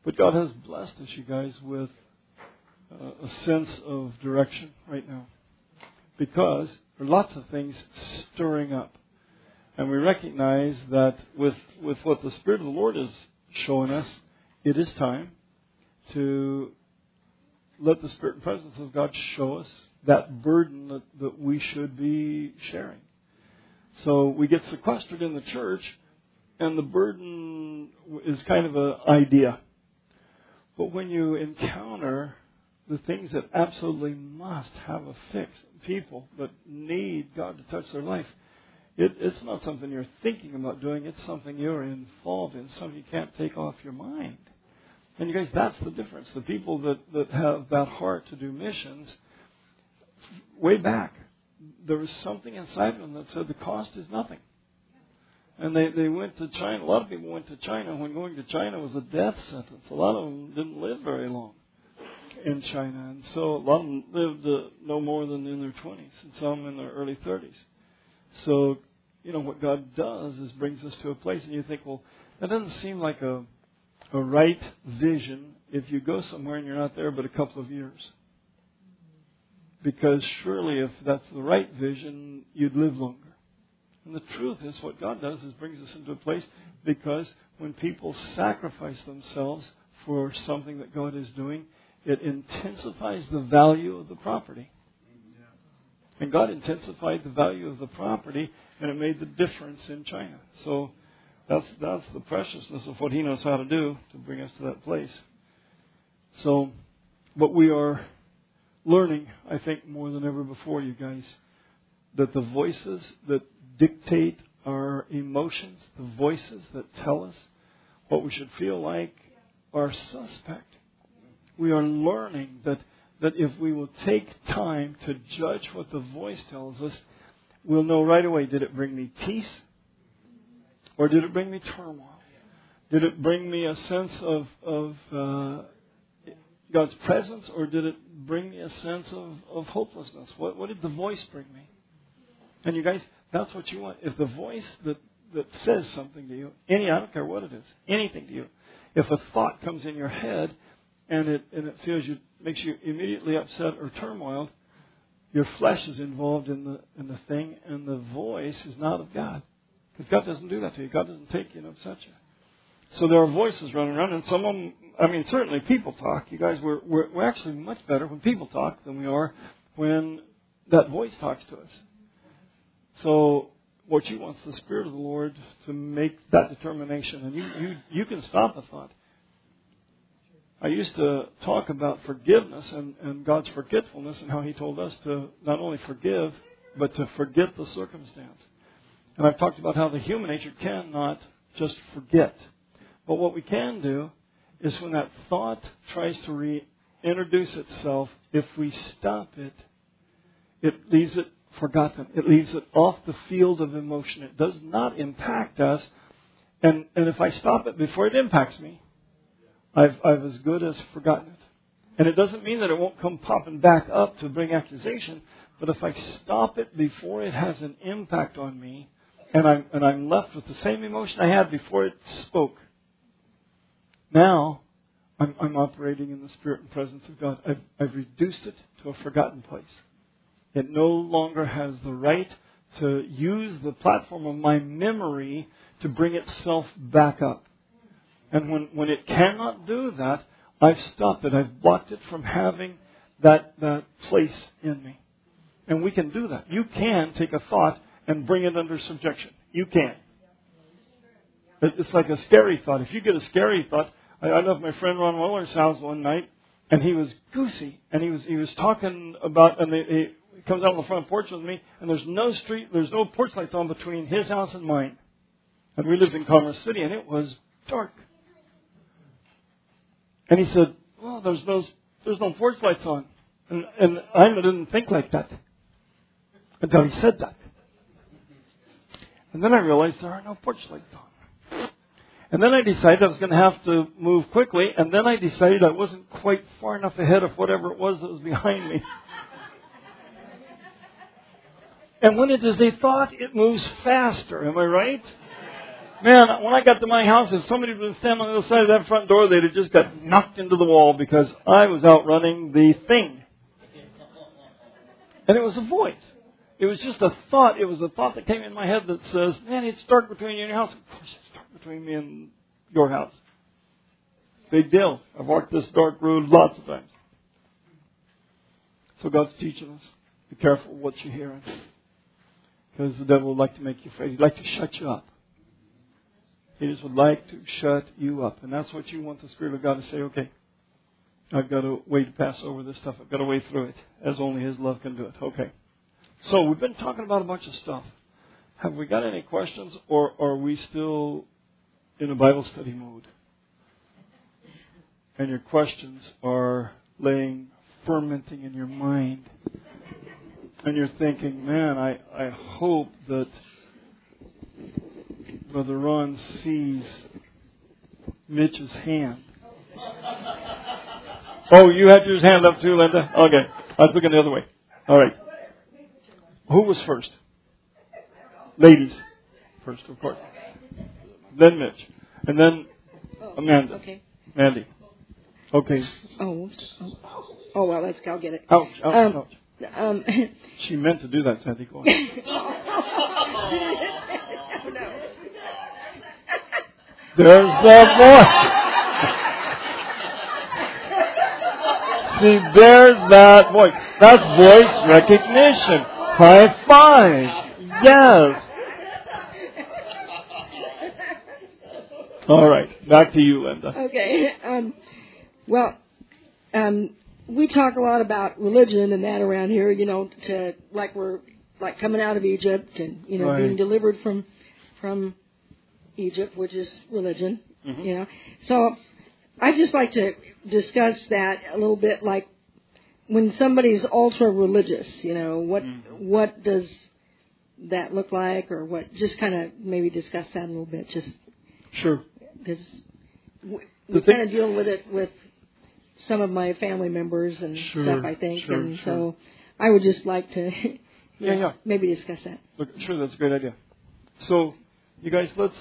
But God has blessed us, you guys, with a sense of direction right now. Because there are lots of things stirring up. And we recognize that with what the Spirit of the Lord is showing us, it is time to let the Spirit and presence of God show us that burden that we should be sharing. So we get sequestered in the church, and the burden is kind of an idea. But when you encounter the things that absolutely must have a fix, people that need God to touch their life, it's not something you're thinking about doing. It's something you're involved in, something you can't take off your mind. And you guys, that's the difference. The people that have that heart to do missions, way back, there was something inside them that said the cost is nothing. And they went to China. A lot of people went to China when going to China was a death sentence. A lot of them didn't live very long in China. And so a lot of them lived no more than in their 20s and some in their early 30s. So, what God does is brings us to a place and you think, well, that doesn't seem like a right vision if you go somewhere and you're not there but a couple of years. Because surely if that's the right vision, you'd live longer. And the truth is what God does is brings us into a place because when people sacrifice themselves for something that God is doing, it intensifies the value of the property. And God intensified the value of the property, and it made the difference in China. So that's the preciousness of what He knows how to do to bring us to that place. So, but we are learning, I think, more than ever before, you guys, that the voices that dictate our emotions, the voices that tell us what we should feel like, are suspect. We are learning that if we will take time to judge what the voice tells us, we'll know right away, did it bring me peace or did it bring me turmoil? Did it bring me a sense of God's presence or did it bring me a sense of hopelessness? What did the voice bring me? And you guys, that's what you want. If the voice that says something to you, I don't care what it is, anything to you, if a thought comes in your head and it makes you immediately upset or turmoiled, your flesh is involved in the thing, and the voice is not of God. Because God doesn't do that to you. God doesn't take you and upset you. So there are voices running around, and some of them, certainly people talk. You guys, we're actually much better when people talk than we are when that voice talks to us. So what you want is the Spirit of the Lord to make that determination, and you can stop a thought. I used to talk about forgiveness and God's forgetfulness and how He told us to not only forgive, but to forget the circumstance. And I've talked about how the human nature cannot just forget. But what we can do is when that thought tries to reintroduce itself, if we stop it, it leaves it forgotten. It leaves it off the field of emotion. It does not impact us. And if I stop it before it impacts me, I've as good as forgotten it. And it doesn't mean that it won't come popping back up to bring accusation, but if I stop it before it has an impact on me, and I'm left with the same emotion I had before it spoke, now I'm operating in the Spirit and presence of God. I've reduced it to a forgotten place. It no longer has the right to use the platform of my memory to bring itself back up. And when it cannot do that, I've stopped it. I've blocked it from having that place in me. And we can do that. You can take a thought and bring it under subjection. You can. It's like a scary thought. If you get a scary thought, I left my friend Ron Weller's house one night, and he was goosey, and he was talking about, and he comes out on the front porch with me, and there's no porch lights on between his house and mine. And we lived in Commerce City, and it was dark. And he said, well, there's no porch lights on. And I didn't think like that until he said that. And then I realized there are no porch lights on. And then I decided I was going to have to move quickly. And then I decided I wasn't quite far enough ahead of whatever it was that was behind me. And when it is a thought, it moves faster. Am I right? Man, when I got to my house, if somebody had been standing on the other side of that front door, they'd have just got knocked into the wall because I was outrunning the thing. And it was a voice. It was just a thought. It was a thought that came in my head that says, man, it's dark between you and your house. Of course it's dark between me and your house. Big deal. I've walked this dark road lots of times. So God's teaching us. Be careful what you're hearing. Because the devil would like to make you afraid. He'd like to shut you up. He just would like to shut you up. And that's what you want the Spirit of God to say, okay, I've got a way to pass over this stuff. I've got a way through it, as only His love can do it. Okay. So we've been talking about a bunch of stuff. Have we got any questions, or are we still in a Bible study mode? And your questions are fermenting in your mind. And you're thinking, man, I hope that Brother Ron sees Mitch's hand. Oh, you had your hand up too, Linda? Okay. I was looking the other way. All right. Who was first? Ladies. First, of course. Then Mitch. And then Amanda. Okay. Mandy. Okay. Oh, well, I'll get it. Ouch, ouch, ouch. Um, She meant to do that, Sandy. Go on. No. There's the voice. See, there's that voice. That's voice recognition. High five. Yes. All right. Back to you, Linda. Okay. We talk a lot about religion and that around here, we're coming out of Egypt and, right. being delivered from Egypt, which is religion, Mm-hmm. So I'd just like to discuss that a little bit, like when somebody's ultra-religious, what does that look like, or what, just kind of maybe discuss that a little bit, just. Sure. Because we kind of deal with it with some of my family members and stuff, I think. So I would just like to maybe discuss that. Look, sure, that's a great idea. So, you guys, let's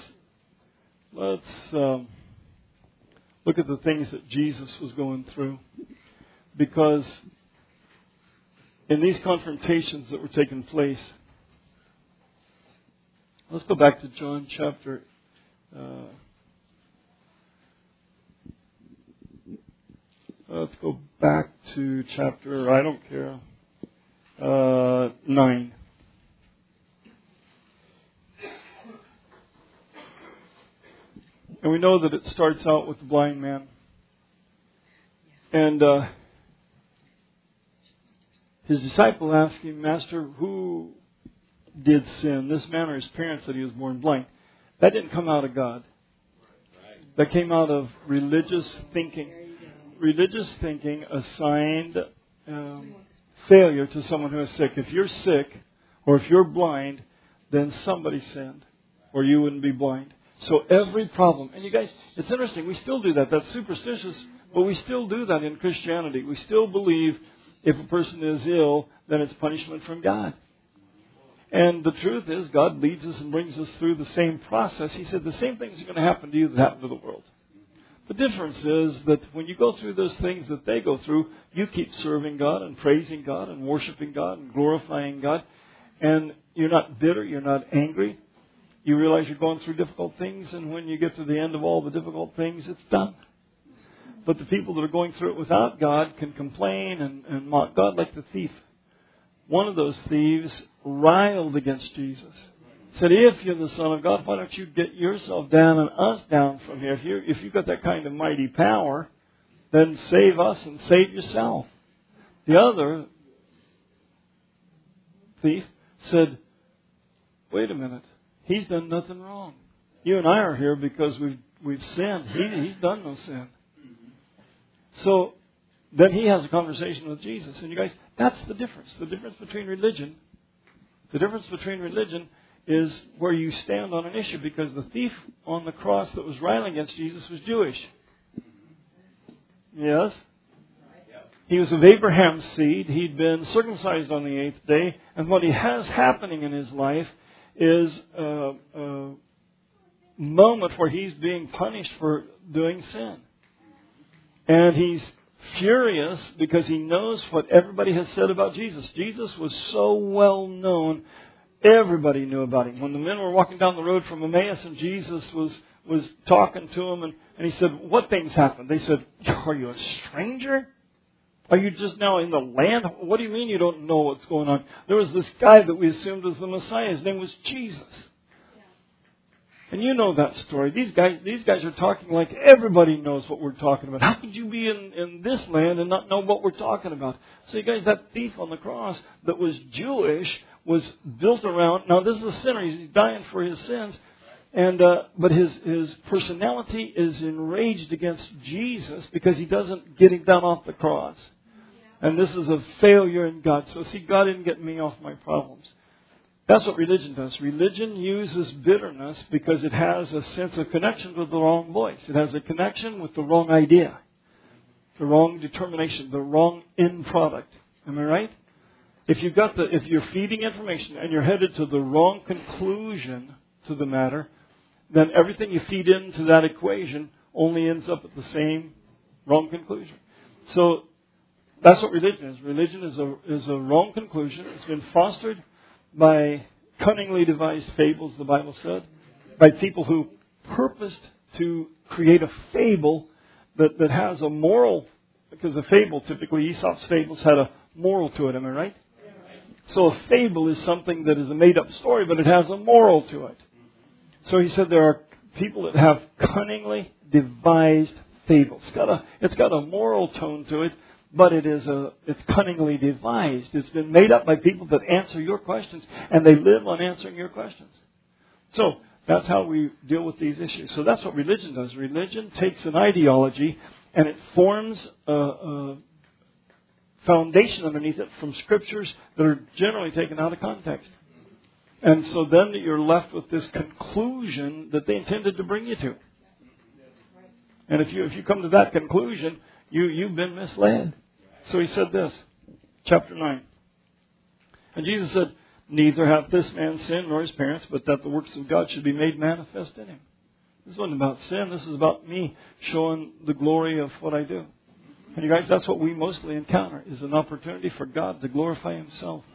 look at the things that Jesus was going through. Because in these confrontations that were taking place, let's go back to John chapter let's go back to chapter, I don't care, 9. And we know that it starts out with the blind man. And his disciple asked him, Master, who did sin, this man or his parents, that he was born blind? That didn't come out of God. That came out of religious thinking. Religious thinking assigned failure to someone who is sick. If you're sick or if you're blind, then somebody sinned, or you wouldn't be blind. So every problem, and you guys, it's interesting, we still do that. That's superstitious, but we still do that in Christianity. We still believe if a person is ill, then it's punishment from God. And the truth is, God leads us and brings us through the same process. He said the same things are going to happen to you that happen to the world. The difference is that when you go through those things that they go through, you keep serving God and praising God and worshiping God and glorifying God. And you're not bitter, you're not angry. You realize you're going through difficult things, and when you get to the end of all the difficult things, it's done. But the people that are going through it without God can complain and mock God like the thief. One of those thieves riled against Jesus. Said, if you're the Son of God, why don't you get yourself down and us down from here? If you've got that kind of mighty power, then save us and save yourself. The other thief said, wait a minute. He's done nothing wrong. You and I are here because we've sinned. He's done no sin. So then he has a conversation with Jesus. And you guys, that's the difference. The difference between religion. The difference between religion is where you stand on an issue, because the thief on the cross that was riling against Jesus was Jewish. Yes? He was of Abraham's seed. He'd been circumcised on the 8th day. And what he has happening in his life is moment where he's being punished for doing sin. And he's furious because he knows what everybody has said about Jesus. Jesus was so well known, everybody knew about him. When the men were walking down the road from Emmaus and Jesus was talking to them, and he said, "What things happened?" They said, "Are you a stranger? Are you just now in the land? What do you mean you don't know what's going on?" There was this guy that we assumed was the Messiah. His name was Jesus. And you know that story. These guys are talking like everybody knows what we're talking about. How could you be in this land and not know what we're talking about? So you guys, that thief on the cross that was Jewish was built around. Now this is a sinner. He's dying for his sins. And but his personality is enraged against Jesus because he doesn't get him down off the cross. And this is a failure in God. So see, God didn't get me off my problems. That's what religion does. Religion uses bitterness because it has a sense of connection with the wrong voice. It has a connection with the wrong idea, the wrong determination, the wrong end product. Am I right? If you're feeding information and you're headed to the wrong conclusion to the matter, then everything you feed into that equation only ends up at the same wrong conclusion. So that's what religion is. Religion is a wrong conclusion. It's been fostered by cunningly devised fables, the Bible said, by people who purposed to create a fable that has a moral, because a fable, typically Aesop's fables had a moral to it, am I right? So a fable is something that is a made-up story, but it has a moral to it. So he said there are people that have cunningly devised fables. It's got a moral tone to it, but it's cunningly devised. It's been made up by people that answer your questions, and they live on answering your questions. So that's how we deal with these issues. So that's what religion does. Religion takes an ideology, and it forms a foundation underneath it from scriptures that are generally taken out of context. And so then you're left with this conclusion that they intended to bring you to. And if you come to that conclusion, you've been misled. So he said this, chapter 9. And Jesus said, "Neither hath this man sinned nor his parents, but that the works of God should be made manifest in him." This wasn't about sin. This is about me showing the glory of what I do. And you guys, that's what we mostly encounter, is an opportunity for God to glorify himself.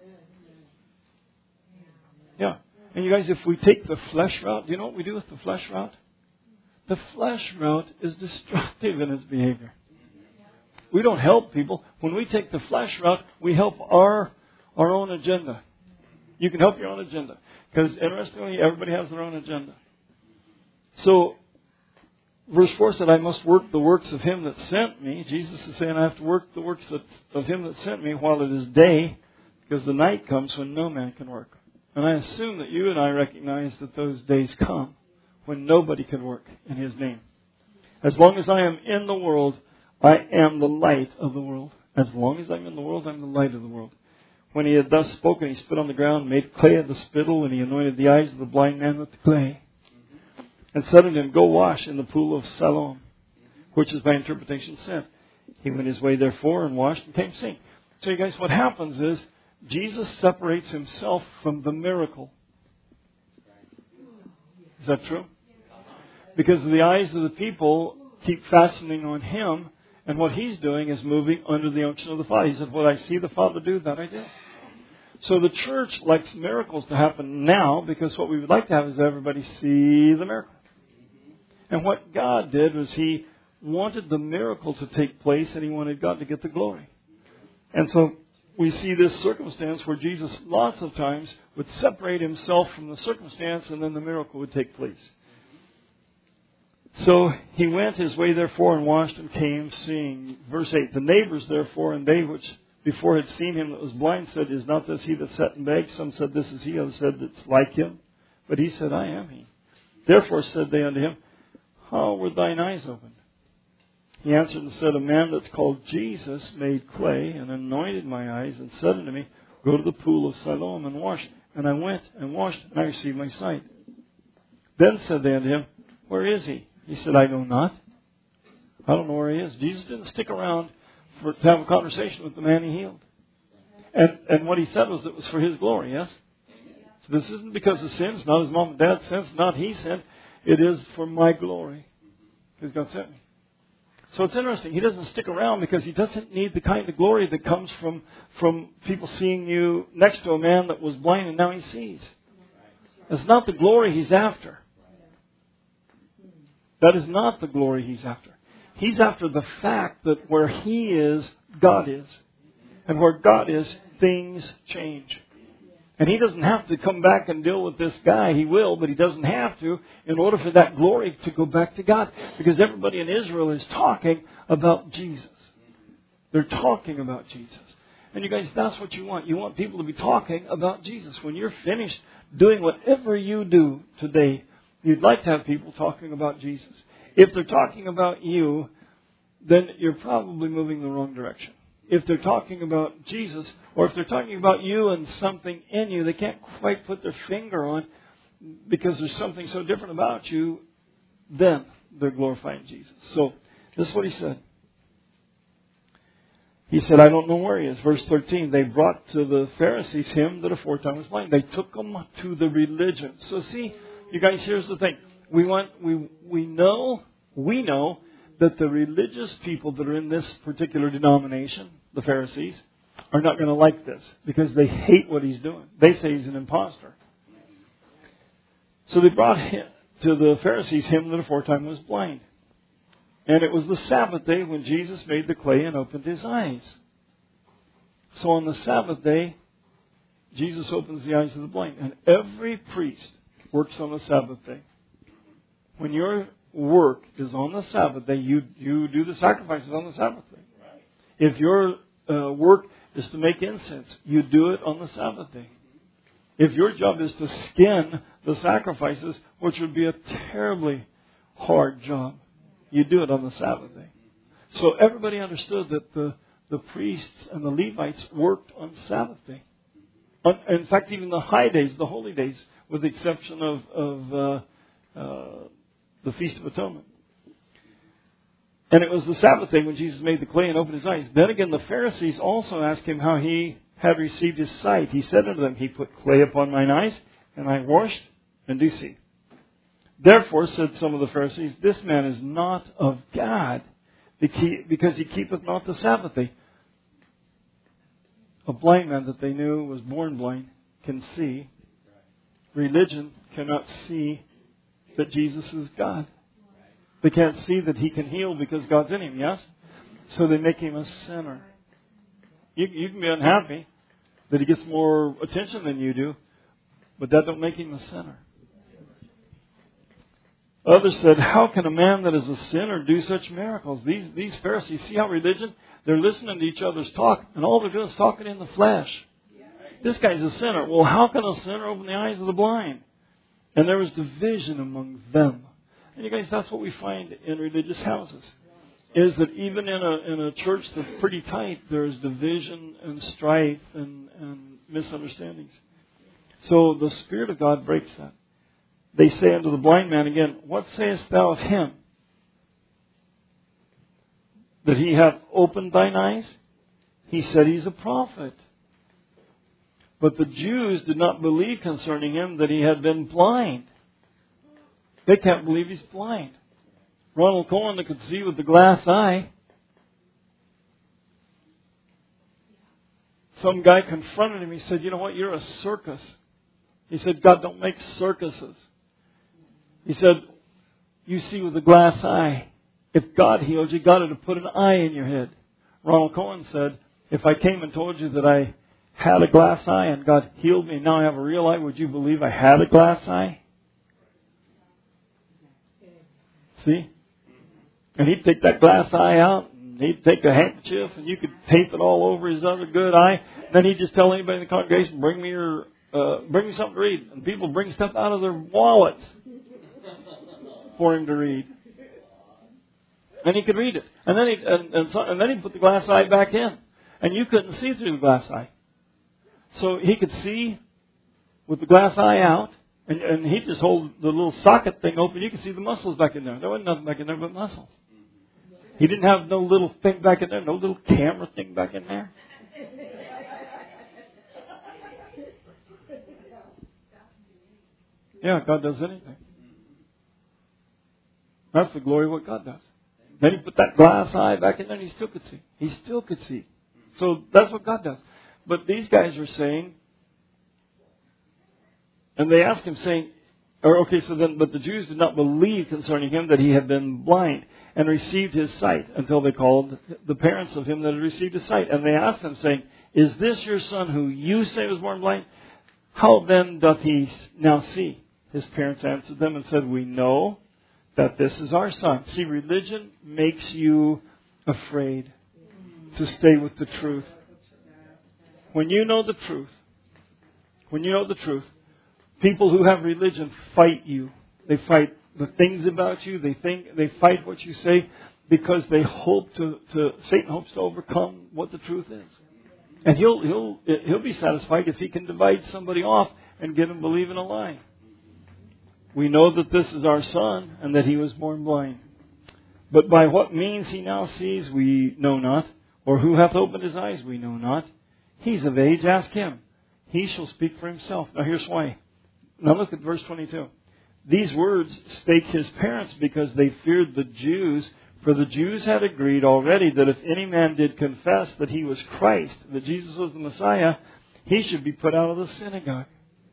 Yeah. And you guys, if we take the flesh route, do you know what we do with the flesh route? The flesh route is destructive in its behavior. We don't help people. When we take the flesh route, we help our own agenda. You can help your own agenda. Because interestingly, everybody has their own agenda. So, verse 4 said, "I must work the works of him that sent me." Jesus is saying, I have to work the works of him that sent me while it is day, because the night comes when no man can work. And I assume that you and I recognize that those days come when nobody can work in his name. As long as I am in the world, I am the light of the world. As long as I'm in the world, I'm the light of the world. When he had thus spoken, he spit on the ground, made clay of the spittle, and he anointed the eyes of the blind man with the clay. And said unto him, "Go wash in the pool of Siloam," which is by interpretation sent. He went his way therefore and washed and came seeing. So you guys, what happens is Jesus separates himself from the miracle. Is that true? Because the eyes of the people keep fastening on him, and what he's doing is moving under the unction of the Father. He said, "What I see the Father do, that I do." So the church likes miracles to happen now, because what we would like to have is everybody see the miracle. And what God did was he wanted the miracle to take place, and he wanted God to get the glory. And so we see this circumstance where Jesus lots of times would separate himself from the circumstance, and then the miracle would take place. So he went his way therefore and washed and came seeing. Verse 8, "The neighbors therefore and they which before had seen him that was blind said, Is not this he that sat and begged? Some said, This is he. Others said, It's like him. But he said, I am he. Therefore said they unto him, How were thine eyes opened? He answered and said, A man that's called Jesus made clay and anointed my eyes and said unto me, Go to the pool of Siloam and wash. And I went and washed and I received my sight. Then said they unto him, Where is he? He said, I know not. I don't know where he is. Jesus didn't stick around to have a conversation with the man he healed. And what he said was it was for his glory, yes? So this isn't because of sins, not his mom and dad's sins, not he sinned. It is for my glory. Because God sent me. So it's interesting. He doesn't stick around because he doesn't need the kind of glory that comes from people seeing you next to a man that was blind and now he sees. That's not the glory he's after. That is not the glory he's after. He's after the fact that where he is, God is. And where God is, things change. And he doesn't have to come back and deal with this guy. He will, but he doesn't have to in order for that glory to go back to God. Because everybody in Israel is talking about Jesus. They're talking about Jesus. And you guys, that's what you want. You want people to be talking about Jesus. When you're finished doing whatever you do today, you'd like to have people talking about Jesus. If they're talking about you, then you're probably moving the wrong direction. If they're talking about Jesus, or if they're talking about you and something in you they can't quite put their finger on because there's something so different about you, then they're glorifying Jesus. So, this is what he said. He said, I don't know where he is. Verse 13, they brought to the Pharisees him that aforetime was blind. They took him to the religion. So see, you guys, here's the thing. We know that the religious people that are in this particular denomination, the Pharisees, are not going to like this because they hate what he's doing. They say he's an imposter. So they brought him to the Pharisees him that aforetime was blind. And it was the Sabbath day when Jesus made the clay and opened his eyes. So on the Sabbath day, Jesus opens the eyes of the blind. And every priest works on the Sabbath day. When your work is on the Sabbath day, you do the sacrifices on the Sabbath day. If your work is to make incense, you do it on the Sabbath day. If your job is to skin the sacrifices, which would be a terribly hard job, you do it on the Sabbath day. So everybody understood that the priests and the Levites worked on Sabbath day. In fact, even the high days, the holy days, with the exception of the Feast of Atonement. And it was the Sabbath day when Jesus made the clay and opened his eyes. Then again, the Pharisees also asked him how he had received his sight. He said unto them, he put clay upon mine eyes, and I washed, and do see. Therefore, said some of the Pharisees, this man is not of God, because he keepeth not the Sabbath day. A blind man that they knew was born blind can see. Religion cannot see that Jesus is God. They can't see that he can heal because God's in him, yes? So they make him a sinner. You can be unhappy that he gets more attention than you do, but that don't make him a sinner. Others said, how can a man that is a sinner do such miracles? These Pharisees, see how religion? They're listening to each other's talk, and all they're doing is talking in the flesh. This guy's a sinner. Well, how can a sinner open the eyes of the blind? And there was division among them. And you guys, that's what we find in religious houses. Is that even in a church that's pretty tight, there's division and strife and misunderstandings. So the Spirit of God breaks that. They say unto the blind man again, what sayest thou of him? That he hath opened thine eyes? He said he's a prophet. But the Jews did not believe concerning him that he had been blind. They can't believe he's blind. Ronald Cohen that could see with the glass eye. Some guy confronted him. He said, you know what, you're a circus. He said, God don't make circuses. He said, you see with the glass eye. If God healed you, God would have put an eye in your head. Ronald Cohen said, if I came and told you that I had a glass eye and God healed me and now I have a real eye, would you believe I had a glass eye? See? And he'd take that glass eye out, and he'd take a handkerchief, and you could tape it all over his other good eye. And then he'd just tell anybody in the congregation, bring me something to read. And people bring stuff out of their wallets for him to read. And he could read it. And then he'd put the glass eye back in. And you couldn't see through the glass eye. So he could see with the glass eye out. And he'd just hold the little socket thing open. You could see the muscles back in there. There wasn't nothing back in there but muscle. He didn't have no little thing back in there. No little camera thing back in there. Yeah, God does anything. That's the glory of what God does. Then he put that glass eye back in there and he still could see. He still could see. So that's what God does. But these guys are saying, and they asked him saying, but the Jews did not believe concerning him that he had been blind and received his sight until they called the parents of him that had received his sight. And they asked him saying, is this your son who you say was born blind? How then doth he now see? His parents answered them and said, we know that this is our son. See, religion makes you afraid to stay with the truth. When you know the truth, people who have religion fight you. They fight the things about you. They fight what you say because they hope Satan hopes to overcome what the truth is. And he'll be satisfied if he can divide somebody off and get them believe in a lie. We know that this is our son and that he was born blind. But by what means he now sees, we know not. Or who hath opened his eyes, we know not. He's of age, ask him. He shall speak for himself. Now here's why. Now look at verse 22. These words spake his parents because they feared the Jews. For the Jews had agreed already that if any man did confess that he was Christ, that Jesus was the Messiah, he should be put out of the synagogue.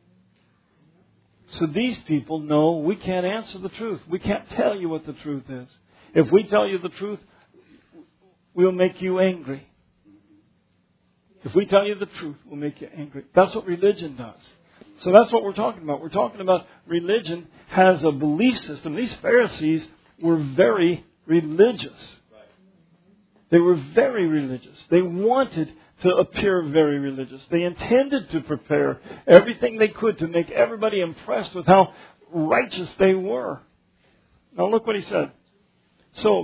So these people know we can't answer the truth. We can't tell you what the truth is. If we tell you the truth, we'll make you angry. If we tell you the truth, we'll make you angry. That's what religion does. So that's what we're talking about. We're talking about religion has a belief system. These Pharisees were very religious. They were very religious. They wanted to appear very religious. They intended to prepare everything they could to make everybody impressed with how righteous they were. Now look what he said. So,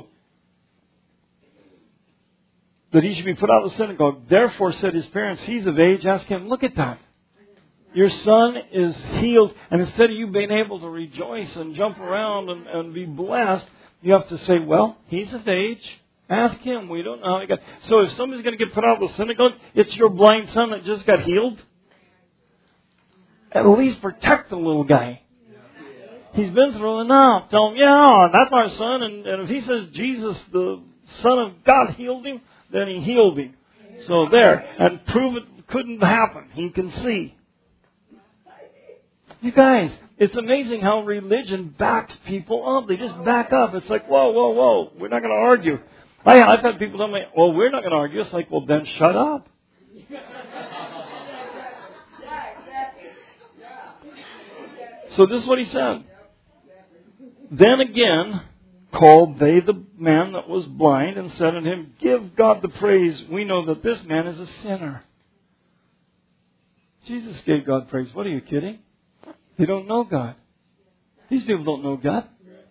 that he should be put out of the synagogue. Therefore said his parents, he's of age, ask him. Look at that. Your son is healed. And instead of you being able to rejoice and jump around and be blessed, you have to say, well, he's of age. Ask him. We don't know how he got. So if somebody's going to get put out of the synagogue, it's your blind son that just got healed. At least protect the little guy. He's been through enough. Tell him, yeah, that's our son. And if he says Jesus, the Son of God, healed him, then he healed him. So there. And prove it couldn't happen. He can see. You guys, it's amazing how religion backs people up. They just back up. It's like, whoa. We're not going to argue. I've had people tell me, well, we're not going to argue. It's like, well, then shut up. So this is what he said. Then again called they the man that was blind and said unto him, give God the praise. We know that this man is a sinner. Jesus gave God praise. What, are you kidding? They don't know God. These people don't know God.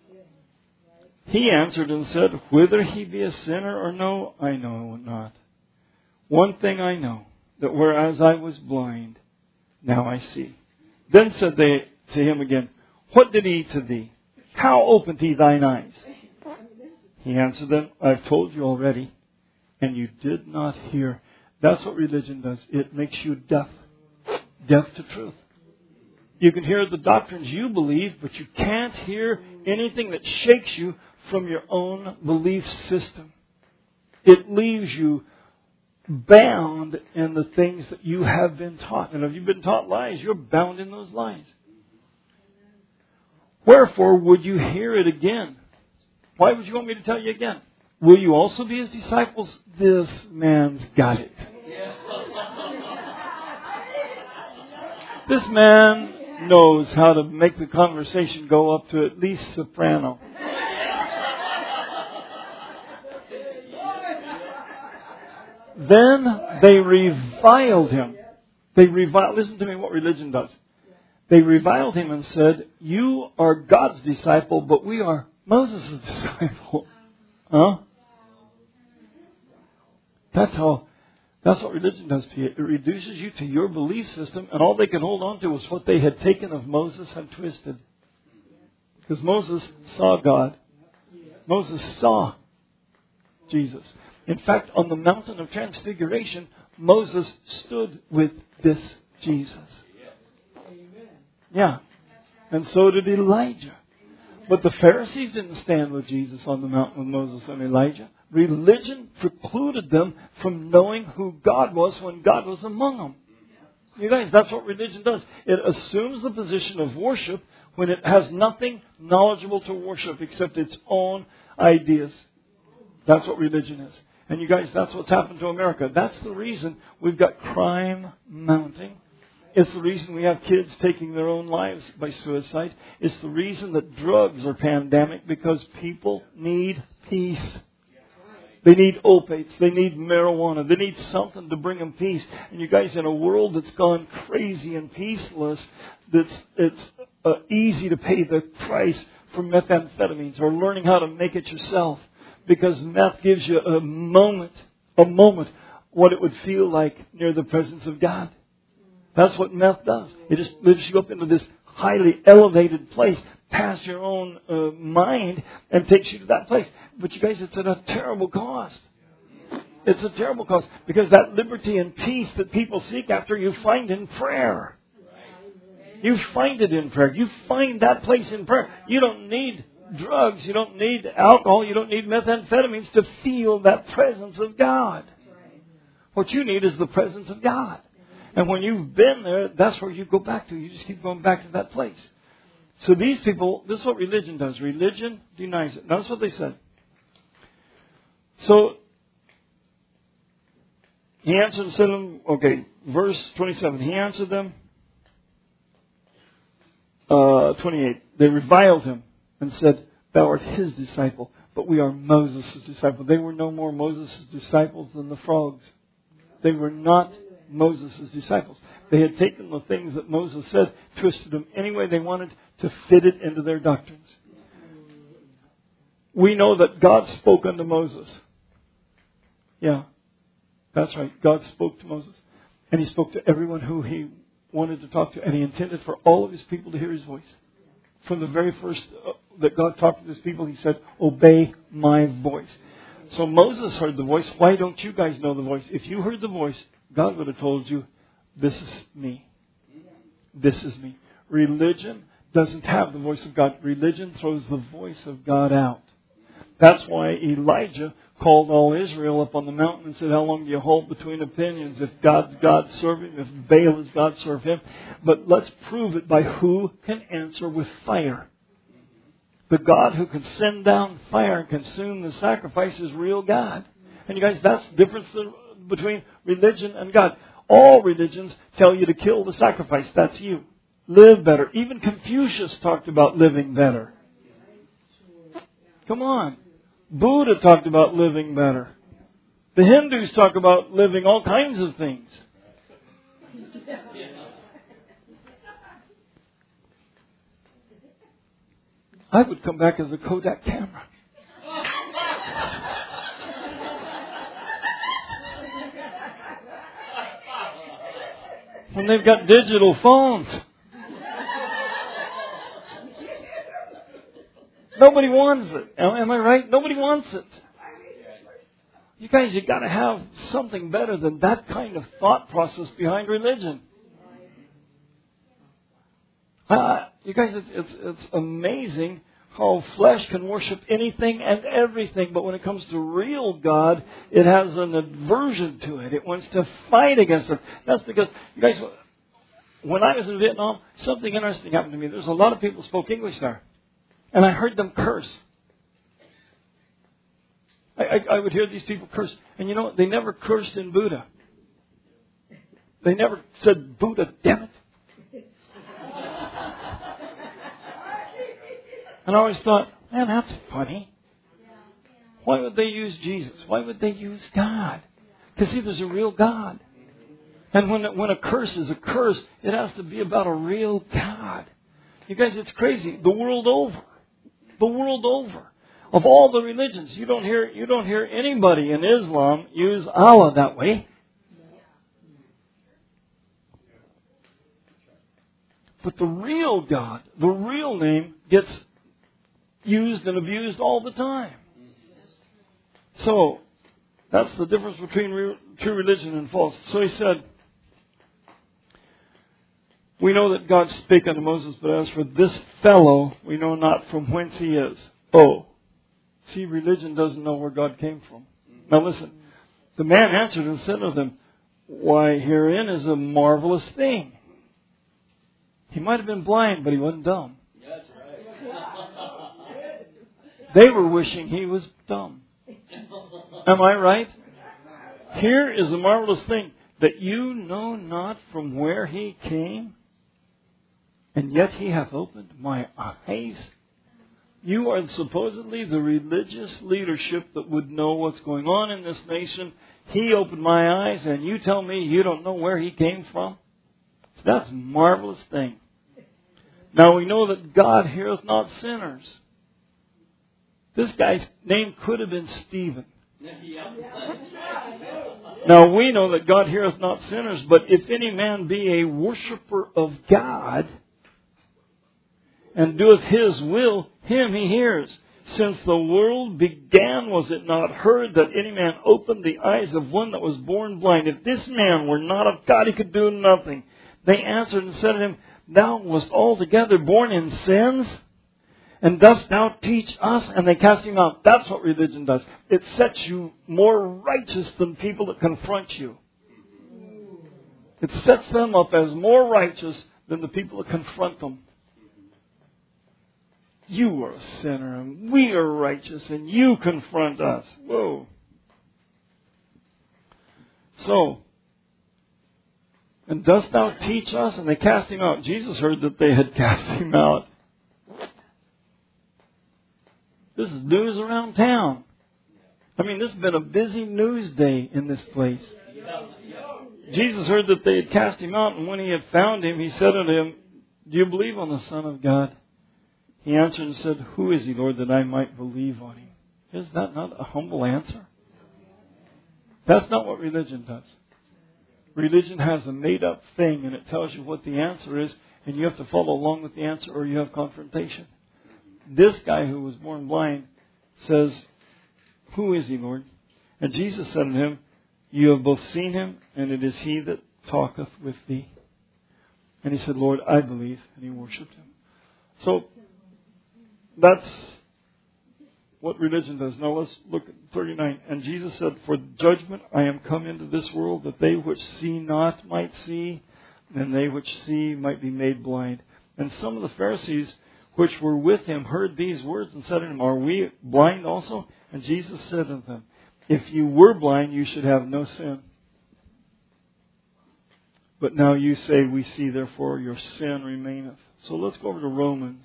He answered and said, whether he be a sinner or no, I know not. One thing I know, that whereas I was blind, now I see. Then said they to him again, what did he to thee? How opened he thine eyes? He answered them, I've told you already, and you did not hear. That's what religion does. It makes you deaf. Deaf to truth. You can hear the doctrines you believe, but you can't hear anything that shakes you from your own belief system. It leaves you bound in the things that you have been taught. And if you've been taught lies, you're bound in those lies. Wherefore would you hear it again? Why would you want me to tell you again? Will you also be his disciples? This man's got it. This man knows how to make the conversation go up to at least soprano. Then they reviled him. Listen to me what religion does. They reviled him and said, you are God's disciple, but we are Moses' disciple. Huh? That's what religion does to you. It reduces you to your belief system, and all they could hold on to was what they had taken of Moses and twisted. Because Moses saw God. Moses saw Jesus. In fact, on the mountain of transfiguration, Moses stood with this Jesus. Yeah. And so did Elijah. But the Pharisees didn't stand with Jesus on the mountain with Moses and Elijah. Religion precluded them from knowing who God was when God was among them. You guys, that's what religion does. It assumes the position of worship when it has nothing knowledgeable to worship except its own ideas. That's what religion is. And you guys, that's what's happened to America. That's the reason we've got crime mounting. It's the reason we have kids taking their own lives by suicide. It's the reason that drugs are pandemic, because people need peace. They need opiates. They need marijuana. They need something to bring them peace. And you guys, in a world that's gone crazy and peaceless, it's easy to pay the price for methamphetamines or learning how to make it yourself. Because meth gives you a moment, what it would feel like near the presence of God. That's what meth does. It just lifts you up into this highly elevated place, past your own mind, and takes you to that place. But you guys, it's at a terrible cost. It's a terrible cost, because that liberty and peace that people seek after, you find in prayer. You find it in prayer. You find that place in prayer. You don't need drugs. You don't need alcohol. You don't need methamphetamines to feel that presence of God. What you need is the presence of God. And when you've been there, that's where you go back to. You just keep going back to that place. So these people, this is what religion does. Religion denies it. That's what they said. So he answered and said to them, okay, verse 27. He answered them, 28. They reviled him and said, thou art his disciple, but we are Moses' disciple. They were no more Moses' disciples than the frogs. They were not Moses' disciples. They had taken the things that Moses said, twisted them any way they wanted to fit it into their doctrines. We know that God spoke unto Moses. Yeah, that's right. God spoke to Moses. And he spoke to everyone who he wanted to talk to. And he intended for all of his people to hear his voice. From the very first that God talked to his people, he said, obey my voice. So Moses heard the voice. Why don't you guys know the voice? If you heard the voice, God would have told you, this is me. This is me. Religion doesn't have the voice of God. Religion throws the voice of God out. That's why Elijah called all Israel up on the mountain and said, how long do you hold between opinions? If God's God, serve him. If Baal is God, serve him. But let's prove it by who can answer with fire. The God who can send down fire and consume the sacrifice is real God. And you guys, that's the difference between religion and God. All religions tell you to kill the sacrifice. That's you. Live better. Even Confucius talked about living better. Come on. Buddha talked about living better. The Hindus talk about living all kinds of things. I would come back as a Kodak camera. When they've got digital phones. Nobody wants it. Am I right? Nobody wants it. You guys, you got to have something better than that kind of thought process behind religion. You guys, it's amazing how flesh can worship anything and everything, but when it comes to real God, it has an aversion to it. It wants to fight against it. That's because, you guys, when I was in Vietnam, something interesting happened to me. There's a lot of people who spoke English there. And I heard them curse. I would hear these people curse. And you know what? They never cursed in Buddha. They never said, Buddha, damn it. And I always thought, man, that's funny. Why would they use Jesus? Why would they use God? Because see, there's a real God. And when a curse is a curse, it has to be about a real God. You guys, it's crazy. The world over. The world over. Of all the religions, you don't hear anybody in Islam use Allah that way. But the real God, the real name, gets used and abused all the time. So, that's the difference between true religion and false. So he said, We know that God spake unto Moses, but as for this fellow, we know not from whence he is. Oh. See, religion doesn't know where God came from. Now listen. The man answered and said unto them, Why, herein is a marvelous thing. He might have been blind, but he wasn't dumb. That's right. They were wishing he was dumb. Am I right? Here is a marvelous thing, that you know not from where he came, and yet he hath opened my eyes. You are supposedly the religious leadership that would know what's going on in this nation. He opened my eyes, and you tell me you don't know where he came from? So that's a marvelous thing. Now we know that God heareth not sinners. This guy's name could have been Stephen. Now we know that God heareth not sinners, but if any man be a worshipper of God, and doeth his will, him he hears. Since the world began, was it not heard that any man opened the eyes of one that was born blind? If this man were not of God, he could do nothing. They answered and said to him, Thou wast altogether born in sins, and dost thou teach us? And they cast him out. That's what religion does. It sets you more righteous than people that confront you. It sets them up as more righteous than the people that confront them. You are a sinner, and we are righteous, and you confront us. Whoa. So, and dost thou teach us? And they cast him out. Jesus heard that they had cast him out. This is news around town. I mean, this has been a busy news day in this place. Jesus heard that they had cast him out, and when he had found him, he said unto him, Do you believe on the Son of God? He answered and said, Who is he, Lord, that I might believe on him? Is that not a humble answer? That's not what religion does. Religion has a made-up thing, and it tells you what the answer is, and you have to follow along with the answer, or you have confrontation. This guy who was born blind says, Who is he, Lord? And Jesus said unto him, You have both seen him, and it is he that talketh with thee. And he said, Lord, I believe. And he worshipped him. So, that's what religion does. Now let's look at 39. And Jesus said, For judgment I am come into this world, that they which see not might see, and they which see might be made blind. And some of the Pharisees which were with him heard these words and said unto him, Are we blind also? And Jesus said unto them, If you were blind, you should have no sin. But now you say, We see, therefore your sin remaineth. So let's go over to Romans.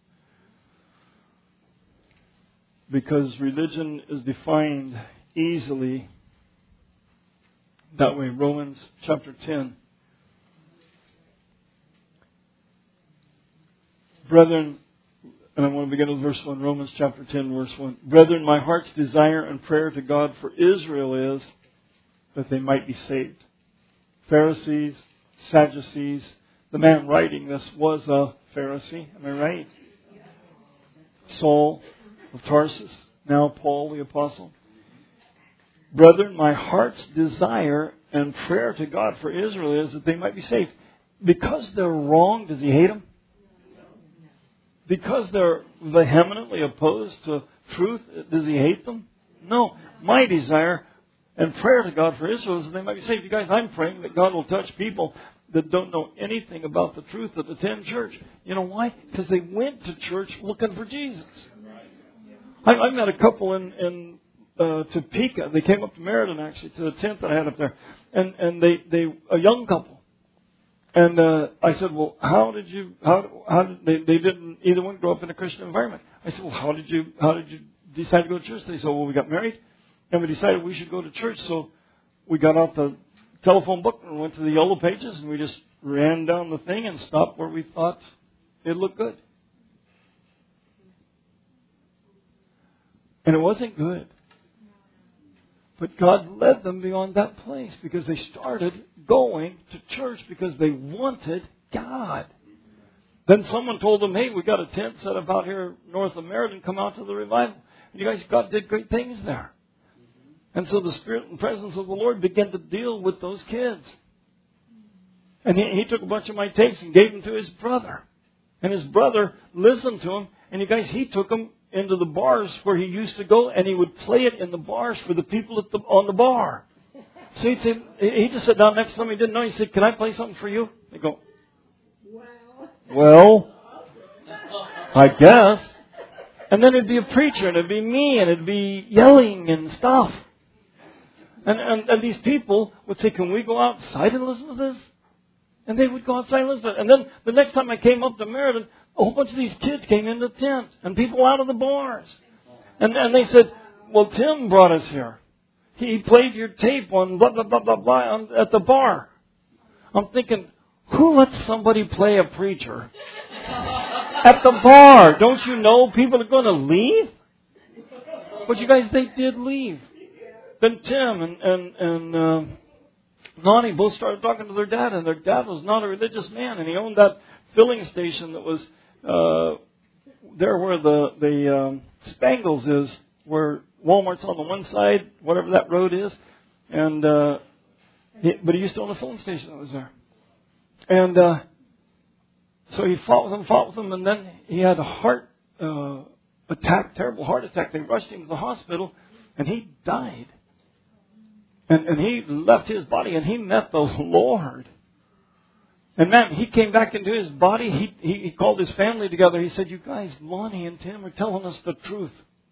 Because religion is defined easily that way. Romans chapter 10. Brethren, and I want to begin with verse 1, Romans chapter 10, verse 1. Brethren, my heart's desire and prayer to God for Israel is that they might be saved. Pharisees, Sadducees, the man writing this was a Pharisee, am I right? Saul of Tarsus, now Paul the Apostle. Brethren, my heart's desire and prayer to God for Israel is that they might be saved. Because they're wrong, does he hate them? Because they're vehemently opposed to truth, does he hate them? No. My desire and prayer to God for Israel is that they might be saved. You guys, I'm praying that God will touch people that don't know anything about the truth that attend church. You know why? Because they went to church looking for Jesus. I met a couple in Topeka. They came up to Meriden, actually, to the tent that I had up there. And they a young couple. And I said, well, how did they didn't, either one grow up in a Christian environment. I said, well, how did you decide to go to church? They said, well, we got married and we decided we should go to church. So we got out the telephone book and went to the yellow pages and we just ran down the thing and stopped where we thought it looked good. And it wasn't good. But God led them beyond that place because they started going to church because they wanted God. Then someone told them, hey, we got a tent set up out here north of Meriden, come out to the revival. And you guys, God did great things there. And so the Spirit and presence of the Lord began to deal with those kids. And he took a bunch of my tapes and gave them to his brother. And his brother listened to him. And you guys, he took them into the bars where he used to go, and he would play it in the bars for the people on the bar. So he'd say, he just sat down next to somebody he didn't know. He said, "Can I play something for you?" They go, "Well, I guess." And then it'd be a preacher, and it'd be me, and it'd be yelling and stuff. And these people would say, "Can we go outside and listen to this?" And they would go outside and listen to it. And then the next time I came up to Meriden, a whole bunch of these kids came in the tent, and people out of the bars. And they said, "Well, Tim brought us here. He played your tape on blah, blah, blah, blah, blah at the bar." I'm thinking, who lets somebody play a preacher at the bar? Don't you know people are going to leave? But you guys, they did leave. Then Tim and Lonnie both started talking to their dad, and their dad was not a religious man, and he owned that filling station that was there where the Spangles is, where Walmart's on the one side, whatever that road is, and but he used to own a filling station that was there. And so he fought with them, and then he had a heart attack, terrible heart attack. They rushed him to the hospital, and he died. And he left his body, and he met the Lord. And man, he came back into his body. He called his family together. He said, "You guys, Lonnie and Tim are telling us the truth."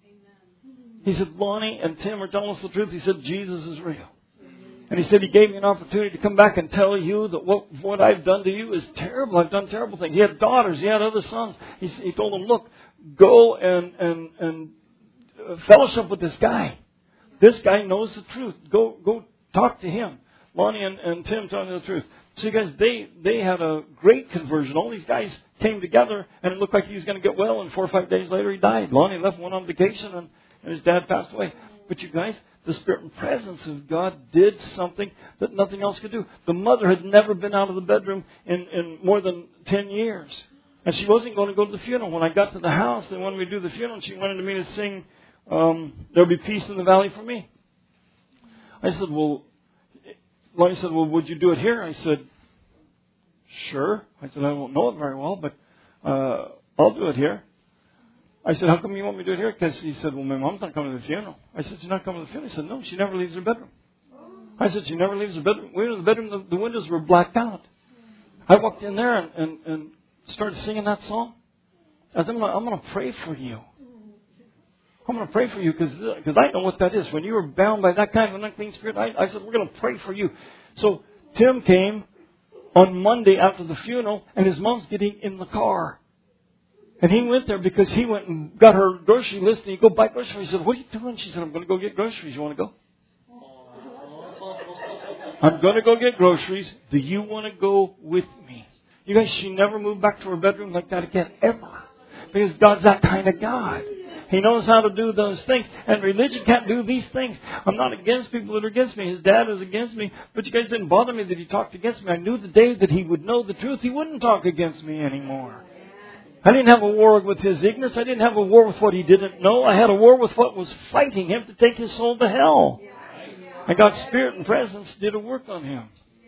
He said, "Lonnie and Tim are telling us the truth." He said, "Jesus is real." And he said, "He gave me an opportunity to come back and tell you that what I've done to you is terrible. I've done terrible things." He had daughters. He had other sons. He told them, "Look, go and fellowship with this guy. This guy knows the truth. Go talk to him." Lonnie and Tim told me the truth. So you guys, they had a great conversion. All these guys came together, and it looked like he was going to get well, and 4 or 5 days later he died. Lonnie left, went on vacation, and his dad passed away. But you guys, the Spirit and presence of God did something that nothing else could do. The mother had never been out of the bedroom in more than 10 years. And she wasn't going to go to the funeral. When I got to the house, they wanted me to do the funeral, and she wanted me to sing, "There'll Be Peace in the Valley for Me." I said, Lonnie said, "Well, would you do it here?" I said, "Sure." I said, "I don't know it very well, but I'll do it here." I said, "How come you want me to do it here?" Because he said, "Well, my mom's not coming to the funeral." I said, "She's not coming to the funeral?" He said, "No, she never leaves her bedroom." I said, "She never leaves her bedroom?" We were in the bedroom, the windows were blacked out. I walked in there and started singing that song. I said, I'm going to pray for you. I'm going to pray for you because I know what that is. When you were bound by that kind of an unclean spirit, I said, we're going to pray for you. So Tim came on Monday after the funeral, and his mom's getting in the car. And he went there because he went and got her grocery list, and he go buy groceries. He said, "What are you doing?" She said, "I'm going to go get groceries. You want to go?" "I'm going to go get groceries. Do you want to go with me?" You guys, she never moved back to her bedroom like that again, ever. Because God's that kind of God. He knows how to do those things. And religion can't do these things. I'm not against people that are against me. His dad is against me. But you guys, didn't bother me that he talked against me. I knew the day that he would know the truth, he wouldn't talk against me anymore. I didn't have a war with his ignorance. I didn't have a war with what he didn't know. I had a war with what was fighting him to take his soul to hell. And God's Spirit and presence did a work on him.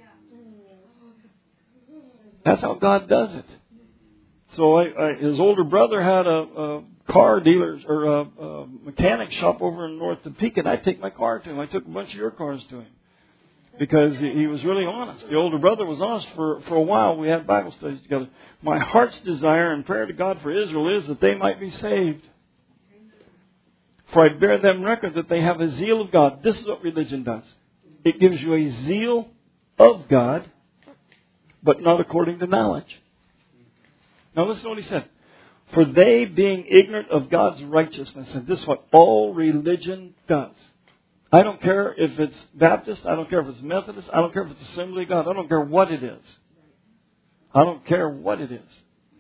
That's how God does it. So his older brother had a car dealer or a mechanic shop over in North Topeka, and I take my car to him. I took a bunch of your cars to him because he was really honest. The older brother was honest for a while. We had Bible studies together. My heart's desire and prayer to God for Israel is that they might be saved. For I bear them record that they have a zeal of God. This is what religion does. It gives you a zeal of God, but not according to knowledge. Now listen to what he said. For they, being ignorant of God's righteousness, and this is what all religion does. I don't care if it's Baptist, I don't care if it's Methodist, I don't care if it's Assembly of God, I don't care what it is. I don't care what it is.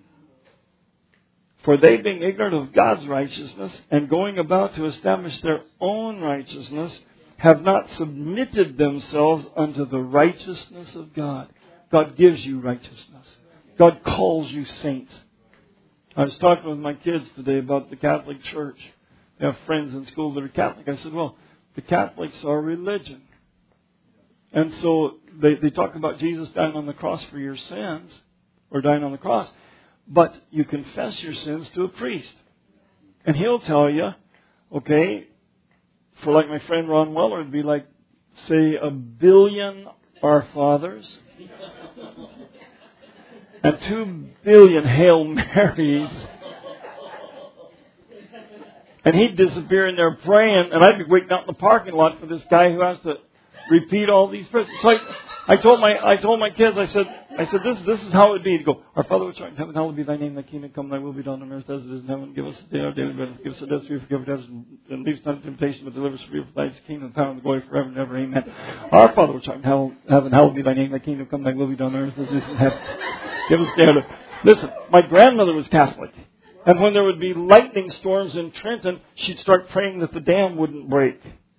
For they, being ignorant of God's righteousness, and going about to establish their own righteousness, have not submitted themselves unto the righteousness of God. God gives you righteousness. God calls you saints. I was talking with my kids today about the Catholic Church. They have friends in school that are Catholic. I said, well, the Catholics are religion. And so they talk about Jesus dying on the cross for your sins, or dying on the cross, but you confess your sins to a priest. And he'll tell you, okay, for like my friend Ron Weller, it'd be like, say, 1 billion Our Fathers and 2 billion Hail Marys. And he'd disappear in there praying, and I'd be waiting out in the parking lot for this guy who has to repeat all these prayers. So I told my kids, I said, this is how it would be. To go, Our Father which art in heaven, hallowed be thy name, thy kingdom come, thy will be done on earth as it is in heaven. Give us today our daily bread. Give us our debts, we forgive our debtors, and lead us not into temptation, but deliver us from evil. For thy is the kingdom, the power, and the glory forever and ever. Amen. Our Father which art in heaven, hallowed be thy name, thy kingdom come, thy will be done on earth as it is in heaven. Give us daily. Listen, my grandmother was Catholic. And when there would be lightning storms in Trenton, she'd start praying that the dam wouldn't break.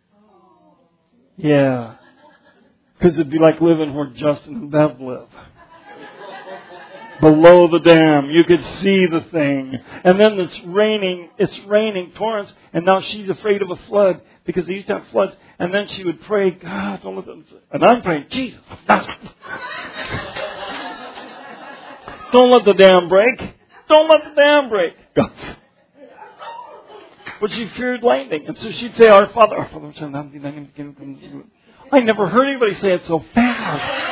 Yeah. Because it'd be like living where Justin and Bev live. Below the dam. You could see the thing. And then it's raining torrents. And now she's afraid of a flood because they used to have floods. And then she would pray, God, don't let them... And I'm praying, Jesus, don't let the dam break. Don't let the dam break. But she feared lightning. And so she'd say, Our Father, which art in heaven, thy name, kingdom come. I never heard anybody say it so fast.